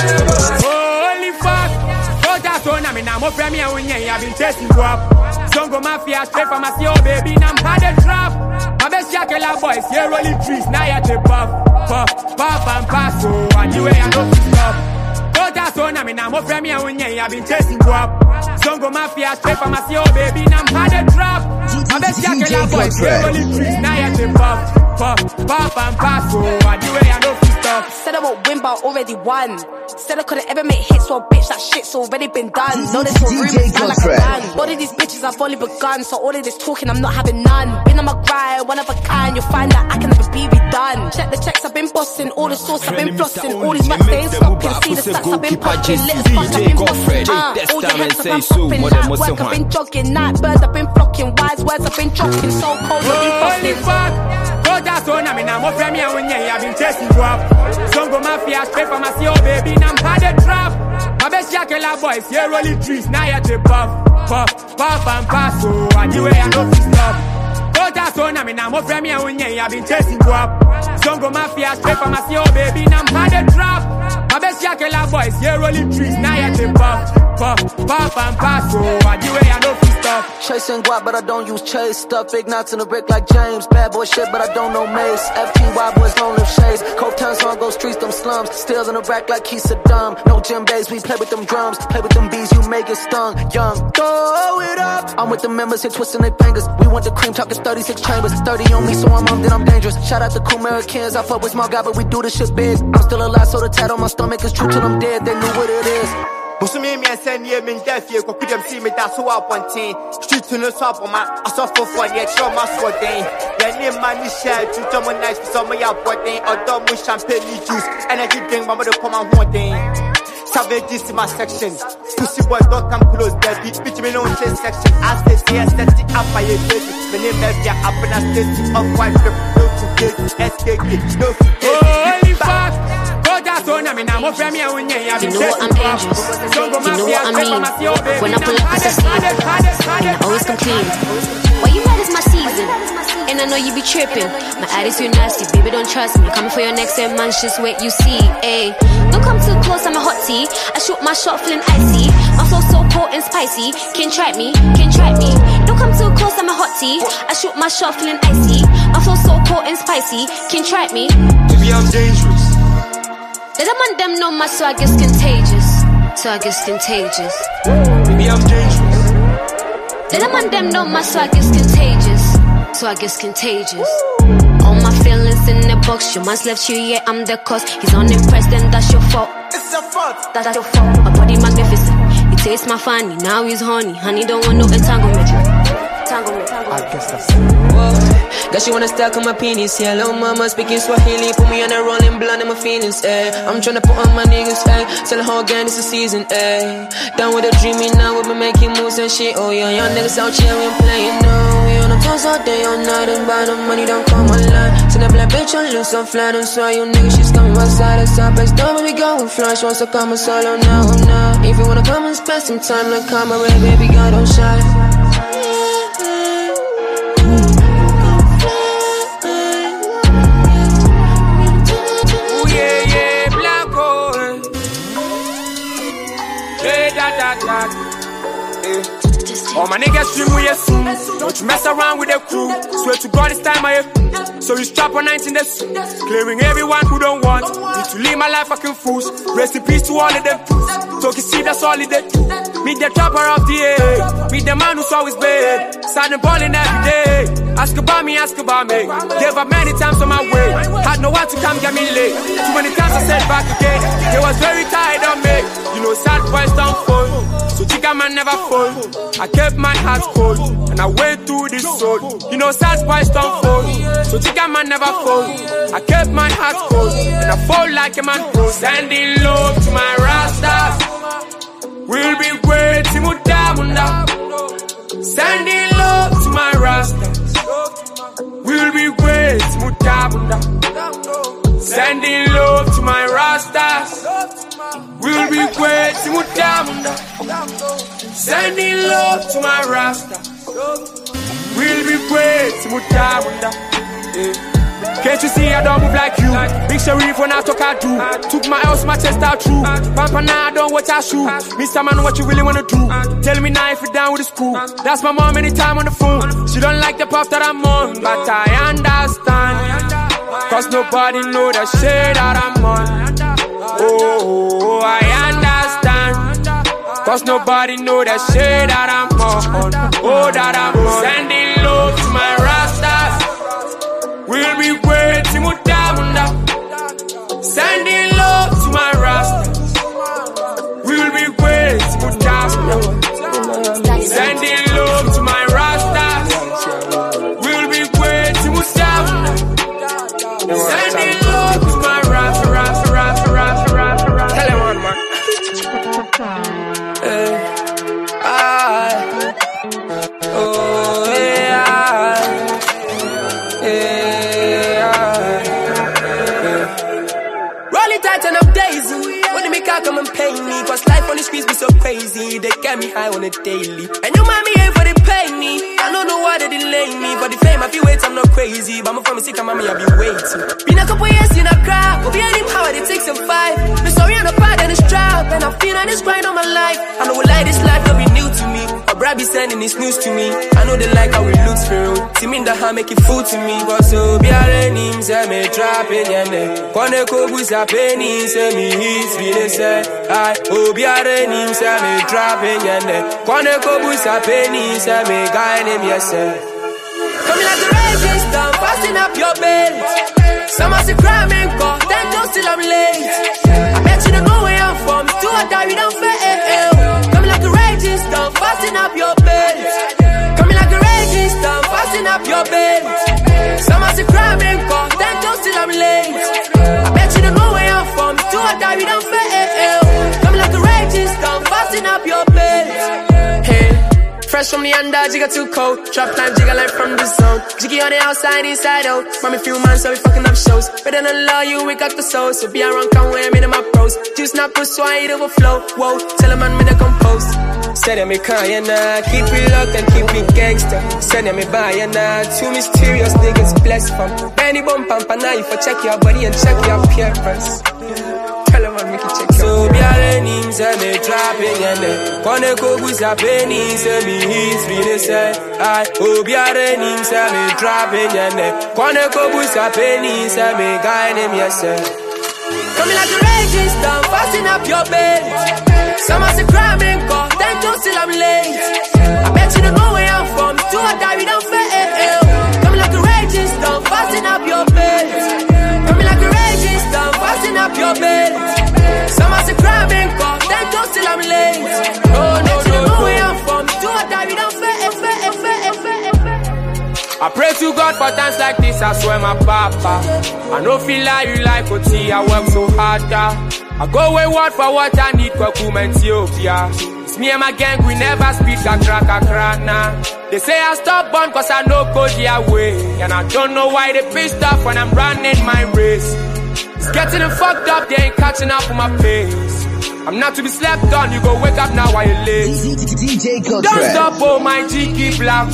Holy fuck. I mean, I'm up me I've been chasing you up. Zongo Mafia, straight from my C O baby, and I'm had a trap. My best Yakela boys, here rolling trees, now you're the puff, puff, puff and pass, so anyway, I don't stop. Kota son, I mean, I'm up me I've been chasing you up. Zongo Mafia, straight from my C O baby, and I'm had a trap. My best Yakela boys, here rolling trees, now you're the puff, puff, puff and pass, so anyway, I don't stop. Said I won't win, but already won. Said I couldn't ever make hits, so bitch, that shit's already been done. Know this for room, sound like a man. All of these bitches have only begun, so all of this talking, I'm not having none. Been on my grind, one of a kind, you'll find that I can never be redone. Check the checks, I've been bossing, all the sauce, I've been flossing. All these rats, they ain't stopping. See the stats, I've been popping. Lit as fuck, I've been bossing. Uh, all your heads, I've been popping. Night work, I've been jogging. Night birds, I've been flocking. Wise words, I've been dropping. So cold, you'll be busting. Kota son, I mean, I'm up me I've been chasing you up. Zongo Mafia, straight from my C O baby, and I'm had a trap. My best Yakela boys, here rolling trees, now you're the puff, puff, puff and pass, so anyway, I don't stop. Kota son, I mean, I'm up me I've been chasing you up. Zongo Mafia, straight from my C O baby, and I'm had a trap. My best Yakela boys, here rolling trees, now you're the puff, puff, puff and pass, so anyway, I don't stop. Chasing guap, but I don't use chase. Stuff big knots in the brick like James. Bad boy shit, but I don't know Mace. F T Y boys don't live shades. Cove town song go streets, them slums. Steals in the rack like he's Saddam. No gym bass, we play with them drums. Play with them bees, you may get stung. Young, throw it up. I'm with the members here twisting their fingers. We want the cream, talking thirty-six chambers. thirty on me, so I'm armed and I'm dangerous. Shout out to cool Americans. I fuck with small guy, but we do this shit big. I'm still alive, so the tat on my stomach is true till I'm dead. They knew what it is. Busumi me and send ye min deaf ye, could them see me that's who up one team. Street to no swap on my I suffer for the extra mask for day. Yeah, name man is shared to someone nice for some of your body or dumb with champagne juice. Energy drink, mama, come on one day. Savage is my section. Pussy boy, don't come close, baby. Bitch, me no chase section. I say, say, aesthetic up by your baby. My name is ya up and I stay up white people. No to get S K K. No to get. Holy fuck. You know I'm dangerous. You know what I mean. When I pull up, it's a scene. And I always come clean. Why you mad? It's my season. And I know you be tripping. My attitude nasty, baby, don't trust me. Coming for your next ten months, just wait, you see. Ayy, don't come too close, I'm a hot tea. I shoot my shot feeling icy. My flow so cold and spicy. Can try me, can try me. Don't come too close, I'm a hot tea. I shoot my shot feeling icy. My flow so cold and spicy. Can try me. Baby, I'm dangerous. Let them and them know my swag is contagious. Swag is contagious. Baby, I'm dangerous. Let them and them know my swag is contagious. Swag is contagious. All my feelings in the box. Your man's left you, yeah, I'm the cause. He's unimpressed, then that's your fault. It's your fault. That's your fault. My body magnificent. He tastes my funny. Now he's horny. Honey don't want no entanglement. Entanglement. I guess that's it. Guess she wanna stack on my penis, yeah. Little mama speaking Swahili, put me on a rolling blunt in my feelings, eh. I'm tryna put on my niggas, eh. Tell the whole gang it's a season, eh. Down with the dreaming now, we been making moves and shit. Oh yeah, young niggas out here, we ain't playing, no. We on the toes all day, all night, and buy the money, don't come online. Send a black bitch on loose, I'm flat, and so you niggas, she's coming my side, that's our best. Don't we go with fly, she wants to come and solo now, I'm not. If you wanna come and spend some time, like come away, baby, girl, don't shy. All my niggas stream with you soon. Don't you mess around with the crew. Swear to God, this time I have. So you strap on nineteen the suit. Clearing everyone who don't want me to live my life fucking fools. Rest in peace to all of them fools. Talk you see, that's all it did. Meet the trapper of the air. Meet the man who's always bad. Sad and balling every day. Ask about me, ask about me. Gave up many times on my way. Had no one to come get me late. Too many times I said back again. They was very tired of me. You know, sad boys don't fall. So Chica man never fall. I kept my heart cold and I went through this soul. You know sad boys don't fall. So Chica man never fall. I kept my heart cold and I fall like a man pro. Sending love to my rastas. We'll be waiting mudamunda. Sending love to my rastas. We'll be waiting mudamunda. Sending love to my rastas. We'll be waiting mudamunda. Sending love to my rasta. We'll be waiting mudamunda. Can't you see I don't move like you? Big Sharif when I talk I do. Took my house, my chest out true. Pampa now I don't watch I shoot. Mister Man, what you really wanna do? Tell me now if you're down with the school. That's my mom anytime on the phone. She don't like the path that I'm on, but I understand. Cause nobody know the shit that I'm on. Oh, I understand. Cause nobody know the shit that I'm on. Oh, that I'm on. Sending love to my rastas. We'll be waiting mudamunda. Sending love to my rastas. We'll be waiting mudamunda. Sending love to my rastas. We'll be waiting mudamunda. Sending love to my rasta, rasta, rasta, rasta, rasta, rasta. Tell him one man. Hey, I, oh yeah, yeah, yeah. Rolling tight and I'm daisy. When they make out come and pay me, cause life on the streets be so crazy. They get me high on a daily. And you mind me ain't for they pay me. I don't know why they delay me. For the fame I feel wait, I'm not crazy. But I'm from a sick and mommy I be waiting. Been a couple years in a crowd. But behind him how it takes some five. The story on the part and it's trap. And I feel like this grind on my life. I know like this life will be new to me. A bride be sending this news to me. I know they like how we look for real. See me in the hand make it food to me. But so be a name say me trapping yende. Kone kobu sa penny say me hits be the say. I oh be a name say me trapping yende. Kone kobu sa penny say me guy name yourself. Coming like the raging storm, fasten up your belt. Some of the crime ain't caught, then just till I'm late. I bet you don't know where I'm from, do or die, we don't fit. a die, we don't fail. Coming like a raging storm, fasten up your belt. Hey. Fresh from the under, jigger too cold. Drop time, jigger like from the zone. Jiggy on the outside, inside out. Mommy few months, so we fucking up shows. Better than law, you wake up the soul. So be around, come where I'm in my pros. Juice not push, so I eat overflow. Whoa, tell a man me to compose. Said I'm a nah, keep it locked and keep it gangster. Said I'm a nah, two mysterious niggas blessed from. Benny bump pampa, now you for check your body and check your appearance. So be a name, say me dropping and then Kone kogu sa penny, say me hits really say I oh be a name, say me dropping and then Kone kogu sa penny, say me guy name yourself. Coming like a raging storm, fasten up your belt. Someone say crime ain't caught, then don't still I'm late. I bet you don't know where I'm from, do or die we don't fail. Coming like a raging storm, fasten up your belt. Coming like a raging storm, fasten up your belt. Someone say crime ain't caught, then don't still I'm late. Oh no, no, no, where I'm from, do or die we don't fail, fail, fail, fail, fail. I pray to God for times like this, I swear my papa. I don't feel like you like O T, I work so hard. I go away word for what I need, Kwakum and Ethiopia. It's me and my gang, we never speak a crack a crack nah. They say I stop born cause I know go their way. And I don't know why they pissed off when I'm running my race. It's getting them fucked up, they ain't catching up with my pace. I'm not to be slept on, you go wake up now while you're late. D J Don't stop, oh my G, keep black.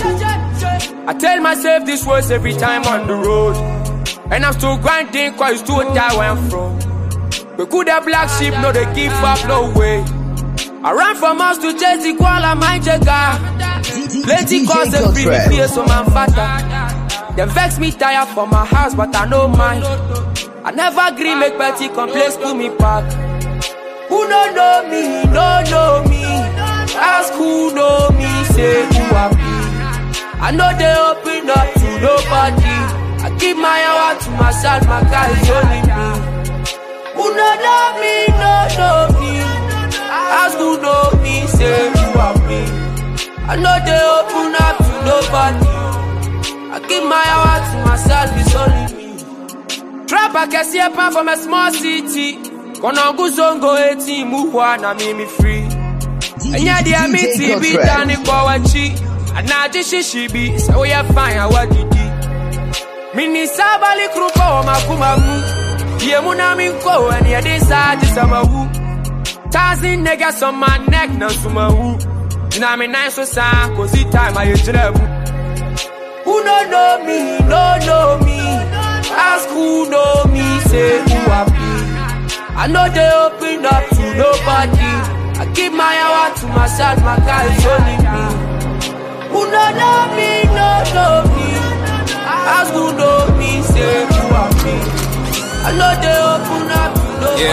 I tell myself this words every time on the road. And I'm still grinding cause you still die where I'm from. We could have black sheep, no they give up, no way. I ran from us to chase the koala, my jagger. Plenty cause they bring me fear, so my father. They vex me tired for my house, but I know mine. I never agree, make petty complaints to me back. Who don't know me, no know me. Ask who know me, say who I be. I know they open up to nobody. I keep my hour to myself, my guys only me. Who don't know me, no know me. Ask who know me, say who I be. I know they open up to nobody. I keep my hour to myself, it's only me. Trap I can see a pan from a small city. Gonna go zongo eighteen, muwa na me me free. And yeah, they are me T V, Danny Kawachi. And now this she be, so we are fine, what you do. Mini Sabali Kruko, Makumamu. Ye Munaminko, and yeah, this side is a woo. Tazin niggas on my neck, no sumawu. Now me nice so sad, cause it time I use them. Who don't know me, no know me. Ask who know me, say who I be. I know they open up to nobody. I keep my hour to myself, my guys only me. Who don't know me, no know me. Ask who know me, say who I be. I know they open up to nobody.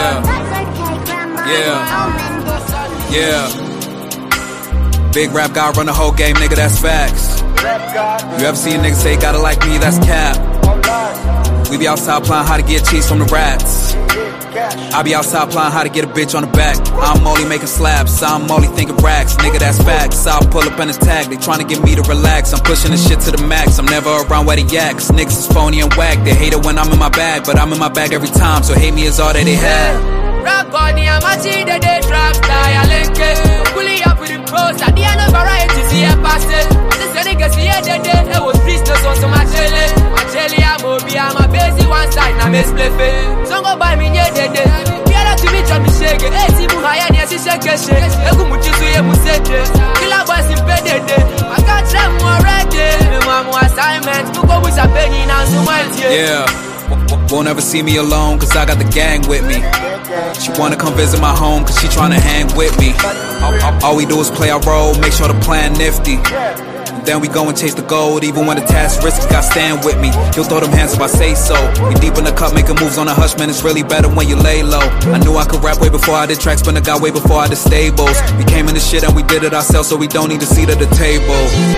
Yeah. Yeah. Yeah. Big rap guy run the whole game, nigga, that's facts. You ever seen niggas say gotta like me, that's cap. We be outside playing how to get cheese from the rats. I be outside playing how to get a bitch on the back. I'm only making slaps, I'm only thinking racks. Nigga, that's facts. I'll pull up in his tag. They tryna get me to relax. I'm pushing this shit to the max. I'm never around where the yaks. Niggas is phony and whack. They hate it when I'm in my bag, but I'm in my bag every time. So hate me is all that they have. Rock on the amateur, they they drop style link it. Pulling up with the pros, at the end of variety, see a pass it. This nigga see a dead day, it was business on some jelly. My jelly, I'm Obi, I'm a busy one side, now me split it. So go buy me, yeah, dead day. Yeah, to me, try to shake it. Hey, see, Muhaya, yes, it's a cash. I go much to you, Museke. Kill a boss in bed, I got them more ready. My more assignment, to go with a penny now, so much, yeah. Won't ever see me alone, cause I got the gang with me. She wanna come visit my home, cause she tryna hang with me. All, all, all we do is play our role, make sure the plan nifty. And then we go and chase the gold, even when the task risky, gotta stand with me. He'll throw them hands if I say so. We deep in the cup, making moves on a hush, man, it's really better when you lay low. I knew I could rap way before I did tracks, but I got way before I did stables. We came in this shit and we did it ourselves, so we don't need a seat at the table.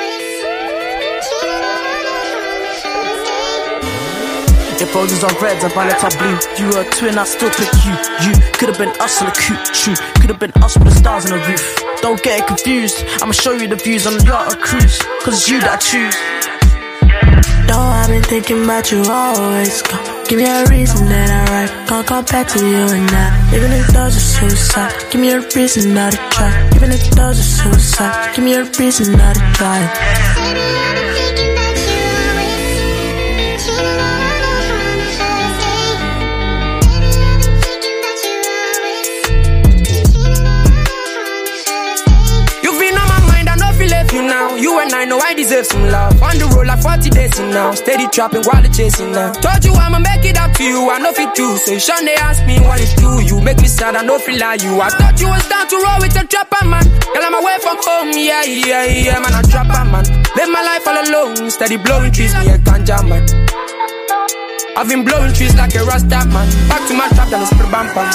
If roses are red and violets are blue, you were a twin, I still pick you. You could've been us on a coupe, true. Could've been us with the stars on the roof. Don't get it confused, I'ma show you the views on the yacht or cruise, cause it's you that I choose. Though I've been thinking about you always come. Give me a reason that I ride. Can't compare to you and I. Even if those are suicide, give me a reason not to try. Even if those are suicide, give me a reason not to try. You now, you and I know I deserve some love. On the road like forty days in now, steady trapping while the chasing now. Told you I'ma make it up to you, I know fit too. So Sean they ask me what it do. You make me sad, I know feel like you. I thought you was down to roll with a trapper man. Girl, I'm away from home, yeah, yeah, yeah, man, a trapper man. Live my life all alone, steady blowing trees, me a ganja man. I've been blowing trees like a rasta man. Back to my trap, then it's pretty bumper.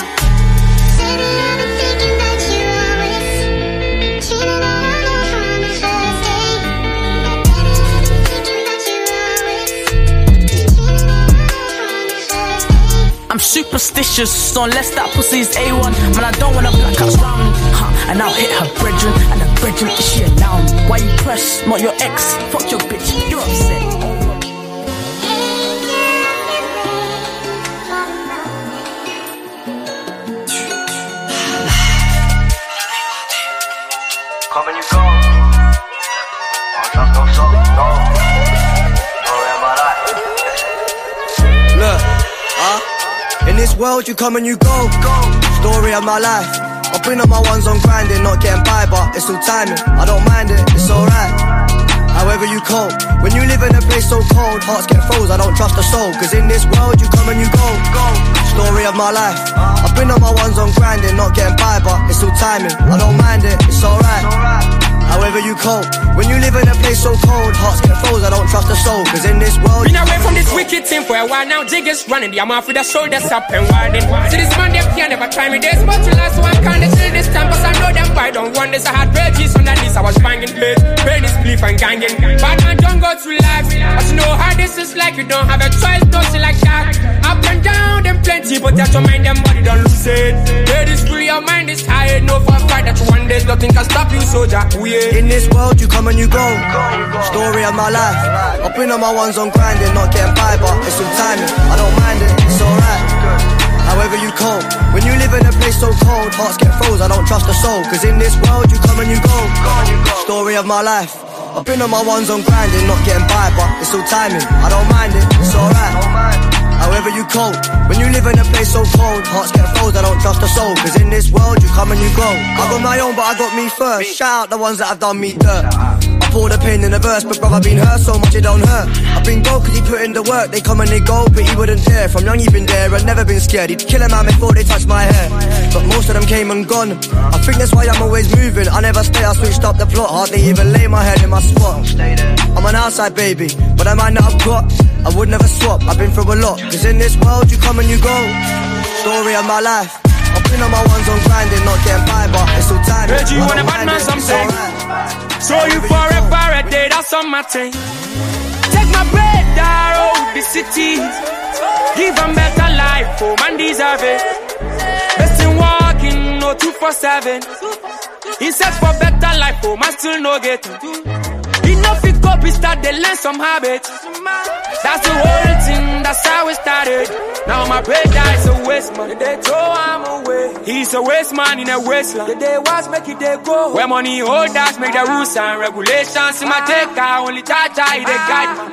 I'm superstitious, so unless that pussy's A one, man, I don't wanna black out round. Huh, and I'll hit her brethren, and her brethren, is she a noun? Why you press, not your ex? Fuck your bitch, you're upset. Come and you go. I'll just go so, no. Story of my life. Look, huh? In this world you come and you go, go. Story of my life. I've been on my ones on grinding, not getting by, but it's all timing. I don't mind it, it's alright. However you cope, when you live in a place so cold, hearts get froze, I don't trust a soul. Cause in this world you come and you go, go. Story of my life. I've been on my ones on grinding, not getting by, but it's all timing. I don't mind it, it's alright. However you cope, when you live in a place so cold, hearts get froze, I don't trust a soul. Cause in this world been away from this wicked thing for a while now, jig is running. The amount with the shoulders up and widen. See this man, they can never try me. There's but to last, so I can't chill this time. Cause I know them I don't want this. I had veggies on the knees, I was banging plate. Pain is belief and ganging. But man, don't go through life. But you know how this is like, you don't have a choice, don't see like that. Up and down, them plenty, but that's your mind, them body don't lose it. Ladies, free your mind is high, no for a fight that one day nothing can stop you, soldier. Yeah. In this world you come and you go, story of my life. I've been on my ones on grinding, not getting by, but it's all timing. I don't mind it, it's alright. However you cope, when you live in a place so cold, hearts get froze, I don't trust a soul. Cause in this world you come and you go, story of my life. I've been on my ones on grinding, not getting by, but it's all timing. I don't mind it, it's alright. However you cope, when you live in a place so cold, hearts get froze, I don't trust a soul. Cause in this world you come and you go. I got my own but I got me first. Shout out the ones that have done me dirt. I pour the pain in the verse, but brother been hurt so much it don't hurt. I've been gold cause he put in the work. They come and they go, but he wouldn't dare. From young he been there and never been scared. He'd kill a man before they touch my hair. But most of them came and gone. I think that's why I'm always moving. I never stay, I switched up the plot. Hardly even lay my head in my spot. I'm an outside baby, but I mind that I've got, I would never swap, I've been through a lot. Cause in this world you come and you go, story of my life. I've been on my ones on grinding, not getting by, but it's all time. Heard you want a bad man something, so you forever a day, that's on my thing. Take my bread down, oh, the city. Give them better life, oh man deserve it. Best in walking, no two for seven. In search for better life, oh man still no get. Enough it up, we start to learn some habits. That's the whole thing, that's how it started. Now my brother is a waste man, they throw him away. He's a waste man in a wasteland. The day was make it they go. Where money holders make the rules and regulations. In my take I only charge I the guide man.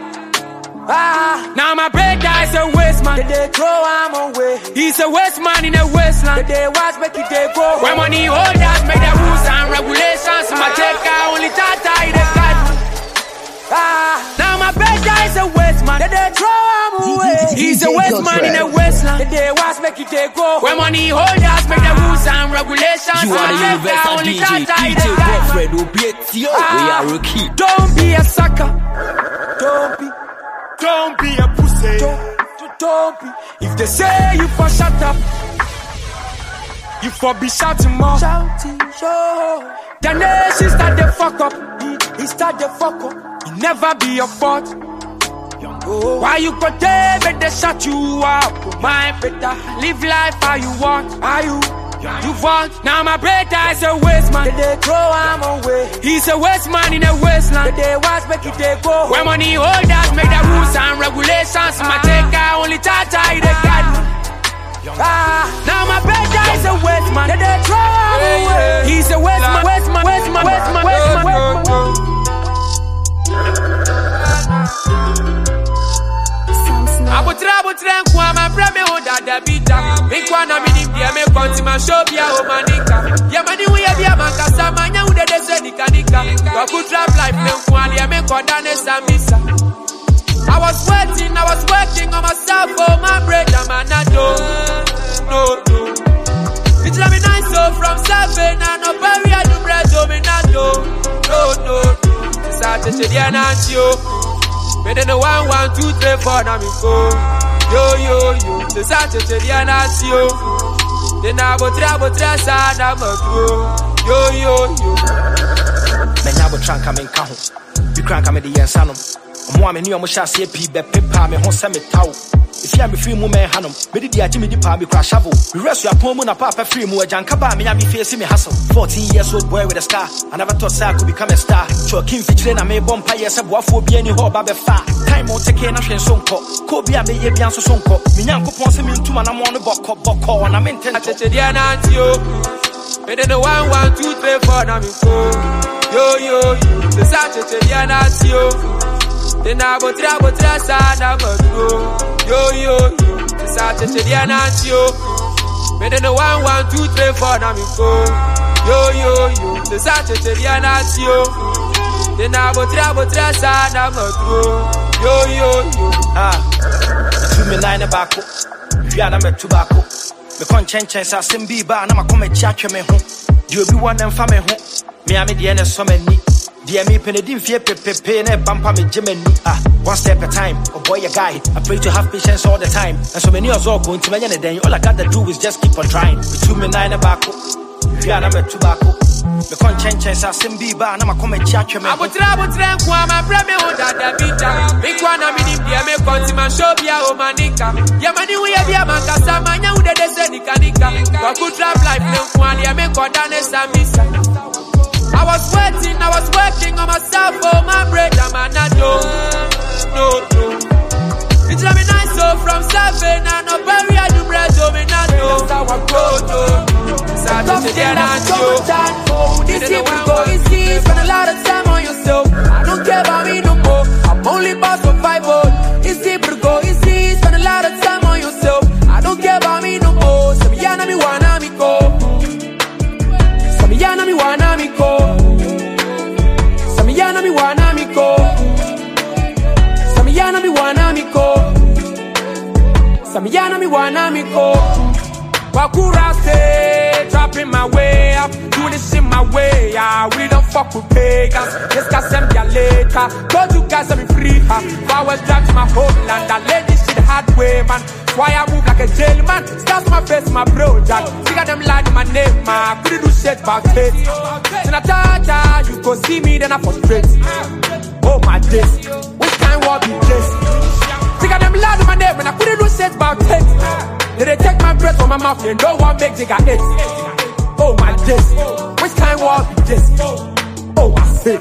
Ah, now my brother is a waste man, they throw him away. He's a waste man in a wasteland. The day was make it they go. Where money holders make the rules and regulations. In my take I only charge I the guide man. Ah, now my brother is a waste man, they, they throw him away. He's a waste man in a wasteland. The day was make it they go. Where money holders make the rules and regulations. You are the universal D J, D J Godfred, Obietio, we are rookie. Don't be a sucker. Don't be, don't be a pussy. Don't, don't be. If they say you for shut up, you for be shouting more. Shouting, show. The nation start the fuck up. He, he start the fuck up. It never be your fault. Oh. Why you protect, but they shut you up? My better live life how you want. How you? You want now my brother is a waste man. They throw I'm away. He's a waste man in a wasteland. They watch make it they go. When money holders make the rules and regulations, my take I only tata in the garden. Ah, now my brother is a waste man. They throw I'm away. He's a waste man, waste man, waste man, waste man, waste man, waste man. Abutra abutra nkwa ma brame ho dada bita. Nkwa na minim dia me konti ma show bia o manika. Ya mani wo ya bia makasa manya wo de se nikanika. Go good trap life ne nkwa dia me koda ne samisa. I was waiting, I was working on myself for my bread and my nato. No, no. It's like me nice so from seven and no barrier to bread to me nato. No, no, no. Sate she dia nanchio. Me no one, one, two, three, four, now me go. Yo, yo, yo. The Saturday, the Anasio. The Nabo, Trabo, Trasa, Nabo, yo, yo, yo. Menabo Tranka, men Kaho. You crank me the Yansanum. Moi, me knew I must say, Pip, Pippa, me hon semi tau. If you have free woman, Hanum, maybe the Jimmy the Palmy crash shovel. We rest your poor moon, a papa free more, Jankaba, me, I be facing me hustle. fourteen years old boy with a scar. I never thought I could become a star. So King Fitchin, I may bomb Payas, a waff will be any hall, Babba far. Time won't take care of Sonko. Kobe, I may be answer Sonko. Minyanko wants me to man, I'm on the boko, boko, and I'm intended to the Anatio. Me no one, one, two, three, four, now me go. Yo, yo, yo. The Saturday, the Anatio. The Nabo, Trabo, Trasa, Nabo, yo, yo, yo. The Saturday, the Anatio. Me no one, one, two, three, four, now me go. Yo, yo, yo. The Saturday, the Anatio. The Nabo, Trabo, Trasa, Nabo, yo, yo, yo. Ah, two me nine tobacco. If you are number tobacco. Me conscience as Simbi bar, and I'm a come chat me home. You be one and family home. Me, I'm a D N S so many. Dear me, Penedin Fie Pepe, and Bampa me Jimmy. Ah, one step at a time. Oh boy, a guy. I pray to have patience all the time. And so many of all going to many day. All I got to do is just keep on trying. Between me nine tobacco. If you are number tobacco. Me conscience as Simbi bar, and I'm a come chat me. I would travel to them, my brother, that bita. Big one, I mean, dear me, Contima, Shobia, or Manica. Yamani, we have Yamaka, Samanya, who they said, Nikanika. But good trap life, no one, Yamek, Kodane, Samisa. I was waiting, I was working on myself for my bread and my nato. No, no. It's like me nice so from seven and no barrier to bread to me nato. No, no. Saturday, the Anatio. This year we go easy, spend a lot of time on yourself. I don't care about me no more. I'm only boss for five old. Easy, but go easy, spend a lot of time on yourself. I don't care about me no more. Samiyana mi wana mi ko. Samiyana mi wana mi ko. Samiyana mi wana mi ko. Samiyana mi wana mi ko. Samiyana mi wana mi ko. Wakura stay, dropping my way up, do this in my way, yeah. We don't fuck with pagans, just got some ya later. Told you guys I'm free, huh? Power back to my homeland, I laid this shit hard way, man. Why I move like a jail man, start my face, my bro, Jack. Figure them line in my name, man. Couldn't do shit about it. Then I tata, you go see me, then I frustrate. Oh my days, which kind war be this? Figure them line in my name, and I couldn't do shit about it. Did they take my breath from my mouth and no one make Jigga it? Oh my days, which kind war be this? Oh I say.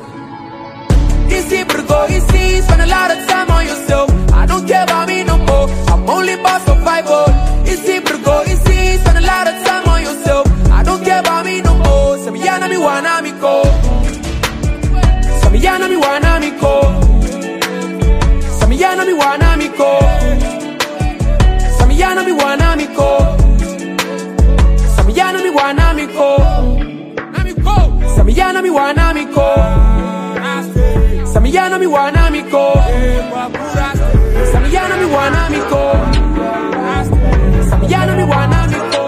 Easy but go easy, spend a lot of time on yourself. I don't care about me no more. I'm only boss for five old. Easy but go easy, spend a lot of time on yourself. I don't care about me no more. Samiyana mi wana mi ko. Samiyana mi wana mi ko. Samiyana mi wana mi ko. Samiyana mi wana mi ko. Samiyana mi wana mi ko. Samiyana mi wana mi ko. Samiyana mi wana mi ko. Samiyana mi wana mi ko. Samiyana mi wana mi ko.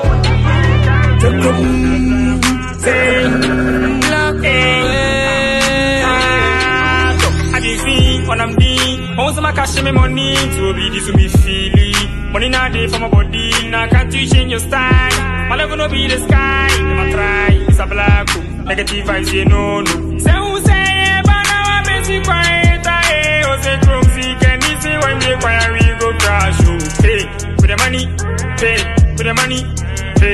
I be feel when I'm deep. Most of my cash me money to be this to be feeling. Money not day for my body. Now can't you change your style? My love gonna be the sky. Never try. It's a black hole. Negative vibes, you know no. Say who say, but now I'm busy quiet. I oh say drum see can you see when we quiet we go crash. Oh, hey, with the money, hey, with the money, hey.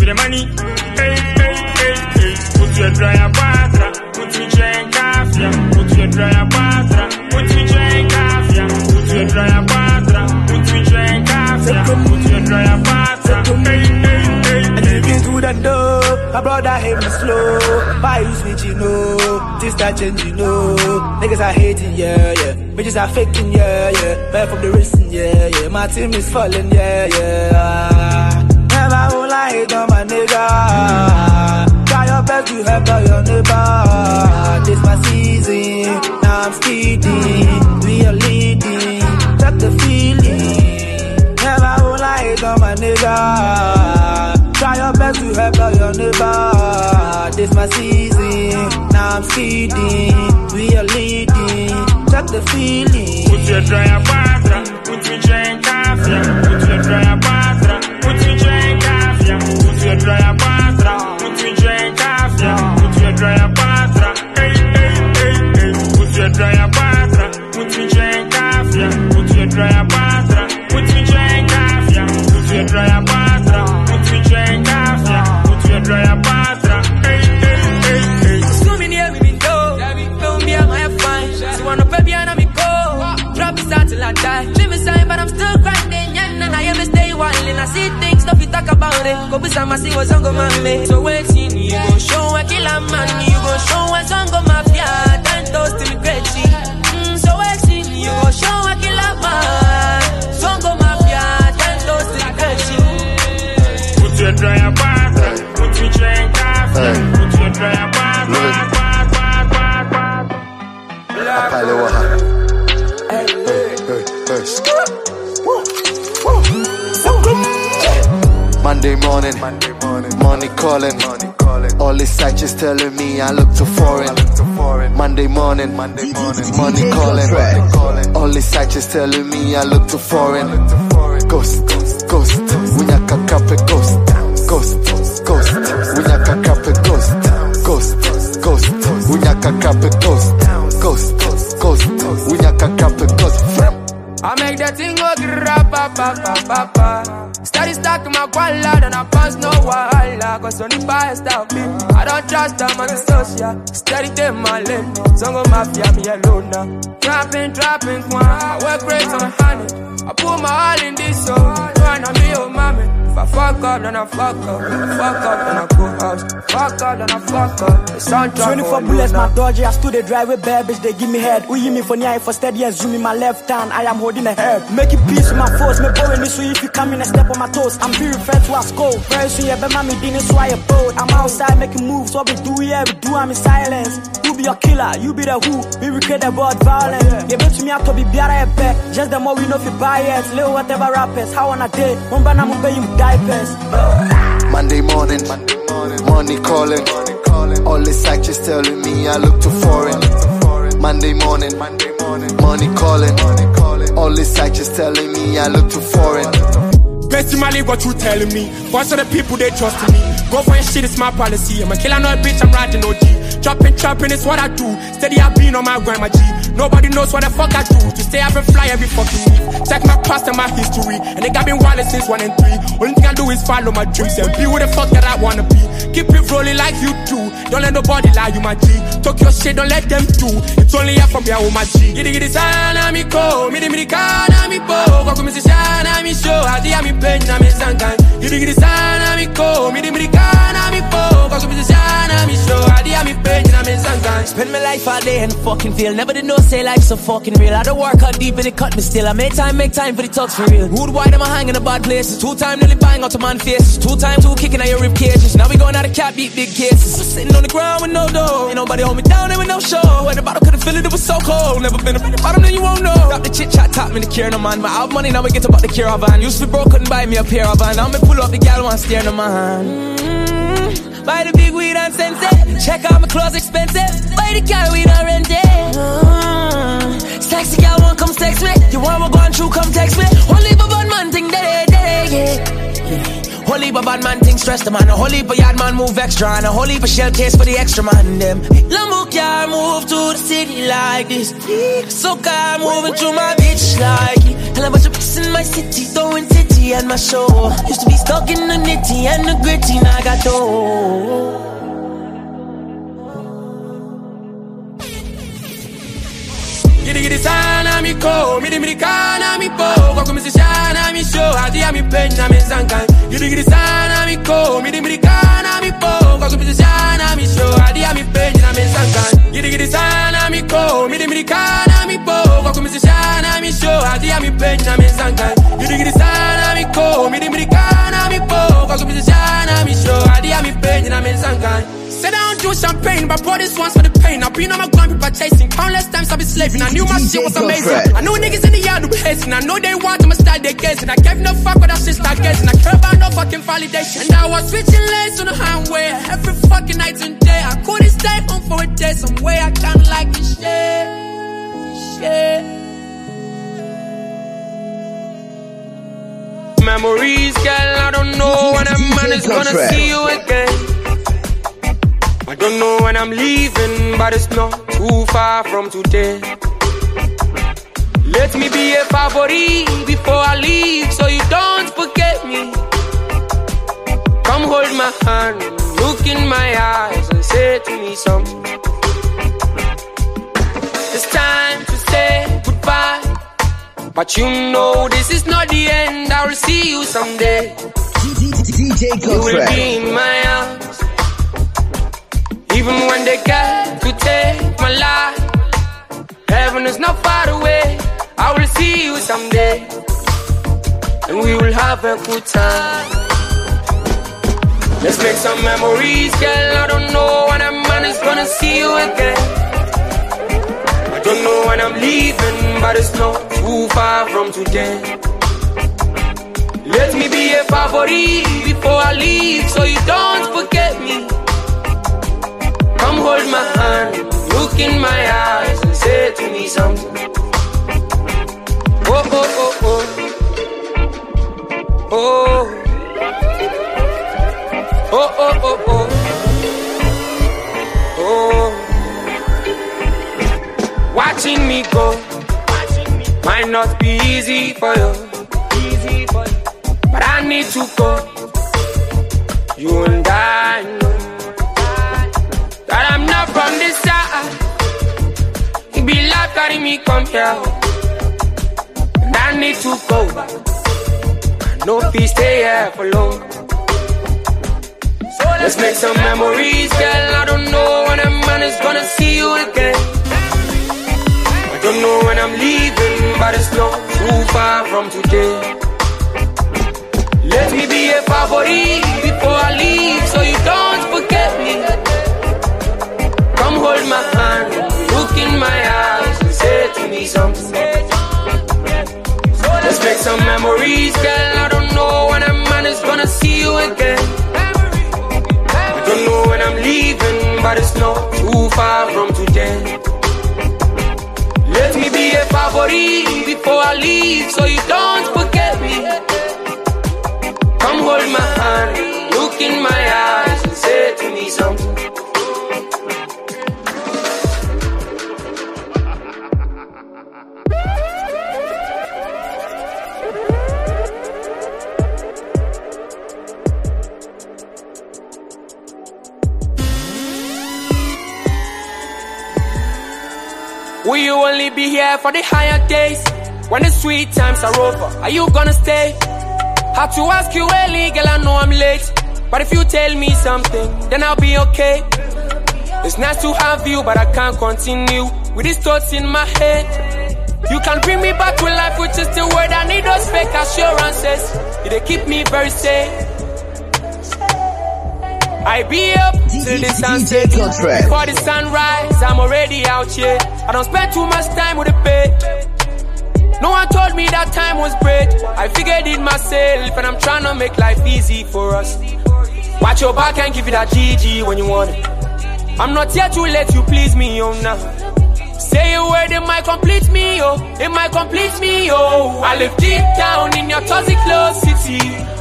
to the money. Hey, hey, hey, hey. Put your dryer patra, put your drink coffee. Put your dryer patra, put your drink coffee. Put your dryer patra, put your drink coffee. Put your dryer patra. Hey, hey, hey. And you been through the door. My brother hate me slow. Why you switch, you know? Things start changing, you know. Niggas are hating, yeah, yeah. Bitches are faking, yeah, yeah. Back from the racing, yeah, yeah. My team is falling, yeah, yeah. Never will I hate on my nigga. Try your best to help out your neighbor. This my season, now I'm speeding. We are leading, check the feeling. Never will I hate on my nigga. Try your best to help out your neighbor. This my season, now I'm speeding. We are leading, check the feeling. Put your dryer patra, put your drink coffee. Put your dryer patra, put your drink coffee. Put your dryer patra, put your drink coffee. Put your dryer patra, hey, hey, hey, hey. Put your dryer patra, put your drink coffee. Put your dryer patra, put your drink coffee. Put your dryer patra, put your drink coffee. Put your dryer patra, hey, hey, hey, hey. So many of me been told, don't be a my fine. So wanna baby and me go, drop it out till I die. Live inside, but I'm still grinding. Yeah, and I am stay wildin'. I see things, stuff you talk about it. Go be some, I see what's on go man. So waiting, you go show a killer man. You go show what's on go mafia. Ten toes to me great G. Mm, so waiting, you go show a killer man. Songo mafia, ten toes to me great G. Put your dryer patra, put your drink coffee. Put your dryer patra. Hey, hey, hey, hey. Monday morning, money calling. All this sight just telling me I look too foreign. Monday morning, money calling. All this sight just telling me I look too foreign. Ghost, ghost, we not can cap it. Ghost, ghost, ghost, we not can cap it. Ghost, ghost, ghost, we not can cap it. Ghost, ghost, ghost, we not can cap it. Ghost. I make that thing go grab, pa, pa, pa, pa, pa. Steady stacking my quality and I pass no wahala. Cause only bias stop me. I don't trust them as a social. Steady them my lane. Songo mafia me alone now. Trapping, trapping, one. I work great on a honey. I put my all in this so run on me, oh mommy. If I fuck up, then I fuck up. If I fuck up, then I go house. Fuck up, then I fuck up. The soundtrack twenty-four bullets, my dodgy. I stood the drive with bad bitch, they give me head. We me for near for steady and zoom in my left hand. I am holding a head. Making peace with my force. Me boring this way if you come in and step on my toes. I'm being referred to as gold. Very soon, yeah, but mommy didn't sway a boat. I'm outside making moves. What we do, yeah, we do, I'm in silence. You be your killer, you be the who. We recreate about violence. Yeah, bet to me, I to be better a pet. Just the more we know if you buy it. Little whatever rappers, how on a day. One banana, I'm paying you diapers. Monday morning, Monday morning, money calling. Money calling. All this sight just telling me I look too foreign. Monday morning, Monday morning, money calling. Money calling. All this sight just telling me I look too foreign. Basically what you telling me. Most of the people they trust me. Go for your shit, it's my policy. I'm a killer, not a bitch, I'm riding O G. Chopping, chopping is what I do. Steady, I've been on my grind, my G. Nobody knows what the fuck I do. To stay up and fly every fucking week. Check my past and my history. And they got been wild since one and three. Only thing I do is follow my dreams and be who the fuck that I wanna be. Keep it rolling like you do. Don't let nobody lie, you my G. Talk your shit, don't let them do. It's only up from here, oh my G. Giddy giddy sana mi ko. Midi midi kana mi po. Kwa kumisi sana mi show. Adi ya mi pen na mi zankan. Giddy giddy sana mi ko. Midi midi kana mi po. Kwa kumisi sana mi show. Adi ya mi pen na mi zankan. Spend my life all day in fucking field. Never did no say life so fucking real. I don't work out deep and it cut me still. I make time, make time for the talks for real. Wood wide, am I hanging about places? Two time nearly bang out to man faces. Two time, two kicking at your rib cages. Now we going out of cat beat big cases. Sitting on the ground with no dough. Ain't nobody hold me down, there with no show. When the bottle couldn't feel it, it was so cold. Never been up at the bottom, then you won't know. Drop the chit chat, top me the cure, no man. But I have money, now we get about the cure of van. Used to be broke, couldn't buy me a pair of van. Now me pull up the gal, one stare, no man. Mm-hmm. Buy the big weed and sense it. Check out my clothes expensive. Buy the car, we don't rent it. Mm-hmm. Sexy gal, won't come text me. You want me going through, come text me. Only a bad man think that it, yeah. Holy but bad man think stress the man. A holy but yard man move extra. And a holy but shell case for the extra man them. Lambo car move to the city like this. So car moving through my bitch like it. Tell a bunch of bitches in my city throwing titty pretty and my show. Used to be stuck in the nitty and the gritty, now I got dough. Giddy giddy sana mi ko, midi midi kana mi po. Kwa kumisi shana mi show, hadi ya mi penya mi zankai. Giddy giddy sana mi ko, midi midi kana mi po. Kwa kumisi shana mi show, hadi ya mi penya mi zankai. Giddy giddy sana mi ko, midi midi kana mi po. Kwa kumisi shana mi show, hadi ya mi penya mi zankai. Giddy giddy sana mi ko, midi midi kana mi po. Kwa kumisi shana mi show, hadi ya mi penya mi zankai. Sit down, do champagne, but brought this once for the pain. I've been on my grind, people chasing. Countless times I've been slaving. I knew my shit was amazing. I know niggas in the yard who be hazing. I know they want to start their gazing. I gave no fuck with that shit start gazing. I care about no fucking validation. And I was switching lanes on the highway every fucking night and day. I couldn't stay home for a day. Some way I kinda like this shit. Shit. Memories, girl, I don't know when a man is gonna see you again. I don't know when I'm leaving, but it's not too far from today. Let me be a favorite before I leave, so you don't forget me. Come hold my hand, look in my eyes and say to me something. It's time to say goodbye, but you know this is not the end. I will see you someday. D J You will be in my arms, even when they get to take my life. Heaven is not far away. I will see you someday, and we will have a good time. Let's make some memories, girl. I don't know when a man is gonna see you again. I don't know when I'm leaving, but it's not too far from today. Let me be a favorite before I leave, so you don't forget me. Come hold my hand, look in my eyes and say to me something. Oh, oh, oh, oh. Oh. Oh, oh, oh, oh. Oh. Watching me go might not be easy for you, but I need to go. You and I know that I'm not from this side. It be like carrying me come here, and I need to go back. No peace, stay here for long. So let's make some memories, girl. I don't know when a man is gonna see you again. I don't know when I'm leaving, but it's not too far from today. Let me be a favorite before I leave, so you don't forget me. Come hold my hand, look in my eyes and say to me something. Let's make some memories, girl. I don't know when a man is gonna see you again. I don't know when I'm leaving, but it's not too far from today. Let me be a favorite before I leave, so you don't forget me. Come hold my hand, look in my eyes and say to me something. Will you only be here for the higher days? When the sweet times are over, are you gonna stay? Have to ask you early, girl, I know I'm late. But if you tell me something, then I'll be okay. It's nice to have you, but I can't continue with these thoughts in my head. You can bring me back to life with just a word. I need those fake assurances. They keep me very safe. I be up till the sunset. Before the sunrise, I'm already out here. I don't spend too much time with the bed. No one told me that time was bread. I figured it myself, and I'm trying to make life easy for us. Watch your back and give it that G G when you want it. I'm not here to let you please me, oh now. Say a word, it might complete me, oh. It might complete me, oh. I live deep down in your toxic close city.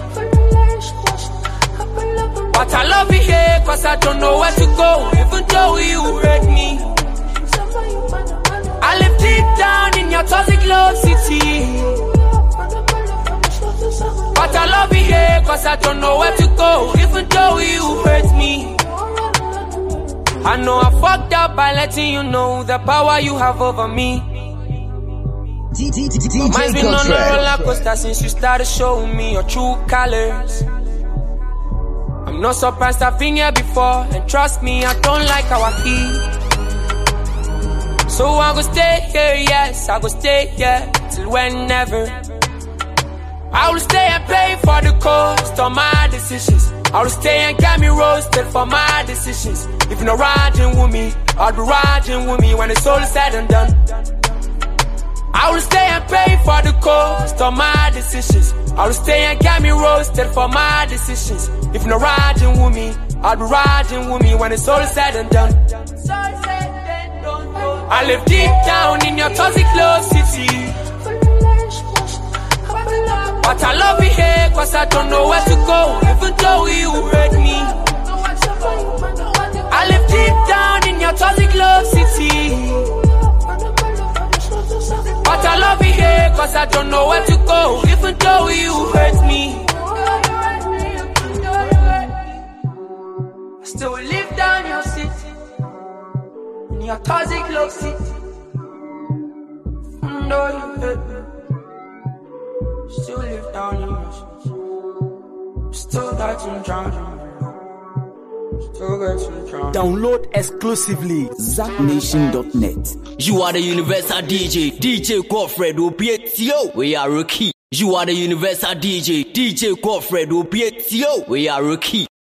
But I love you here, cause I don't know where to go, even though you hurt me. I live deep down in your toxic love city. But I love you here, cause I don't know where to go. Even though you hurt me, I know I fucked up by letting you know the power you have over me. Mine's been on a roller coaster since you started showing me your true colors. I'm not surprised I've been here before, and trust me, I don't like how I feel. So I go stay here, yes, I go stay here till whenever. I will stay and pay for the cost of my decisions. I will stay and get me roasted for my decisions. If you're not riding with me, I'll be riding with me when it's all said and done. I will stay and pay for the cost of my decisions. I will stay and get me roasted for my decisions. If you're not riding with me, I'll be riding with me when it's all said and done. I live deep down in your toxic love city, but I love you here cause I don't know where to go. Even though you hurt me, I live deep down in your toxic love city, but I love you here cause I don't know where to go. Even though you hurt me, I still live down your city, in your toxic love city. Even though you hurt me, still live down in your city. Still got you drowning. Still got you drowning. Download exclusively zack nation dot net. You are the universal D J, D J Godfred Obietio. We are rookie. You are the universal D J, D J Godfred Obietio. We are rookie.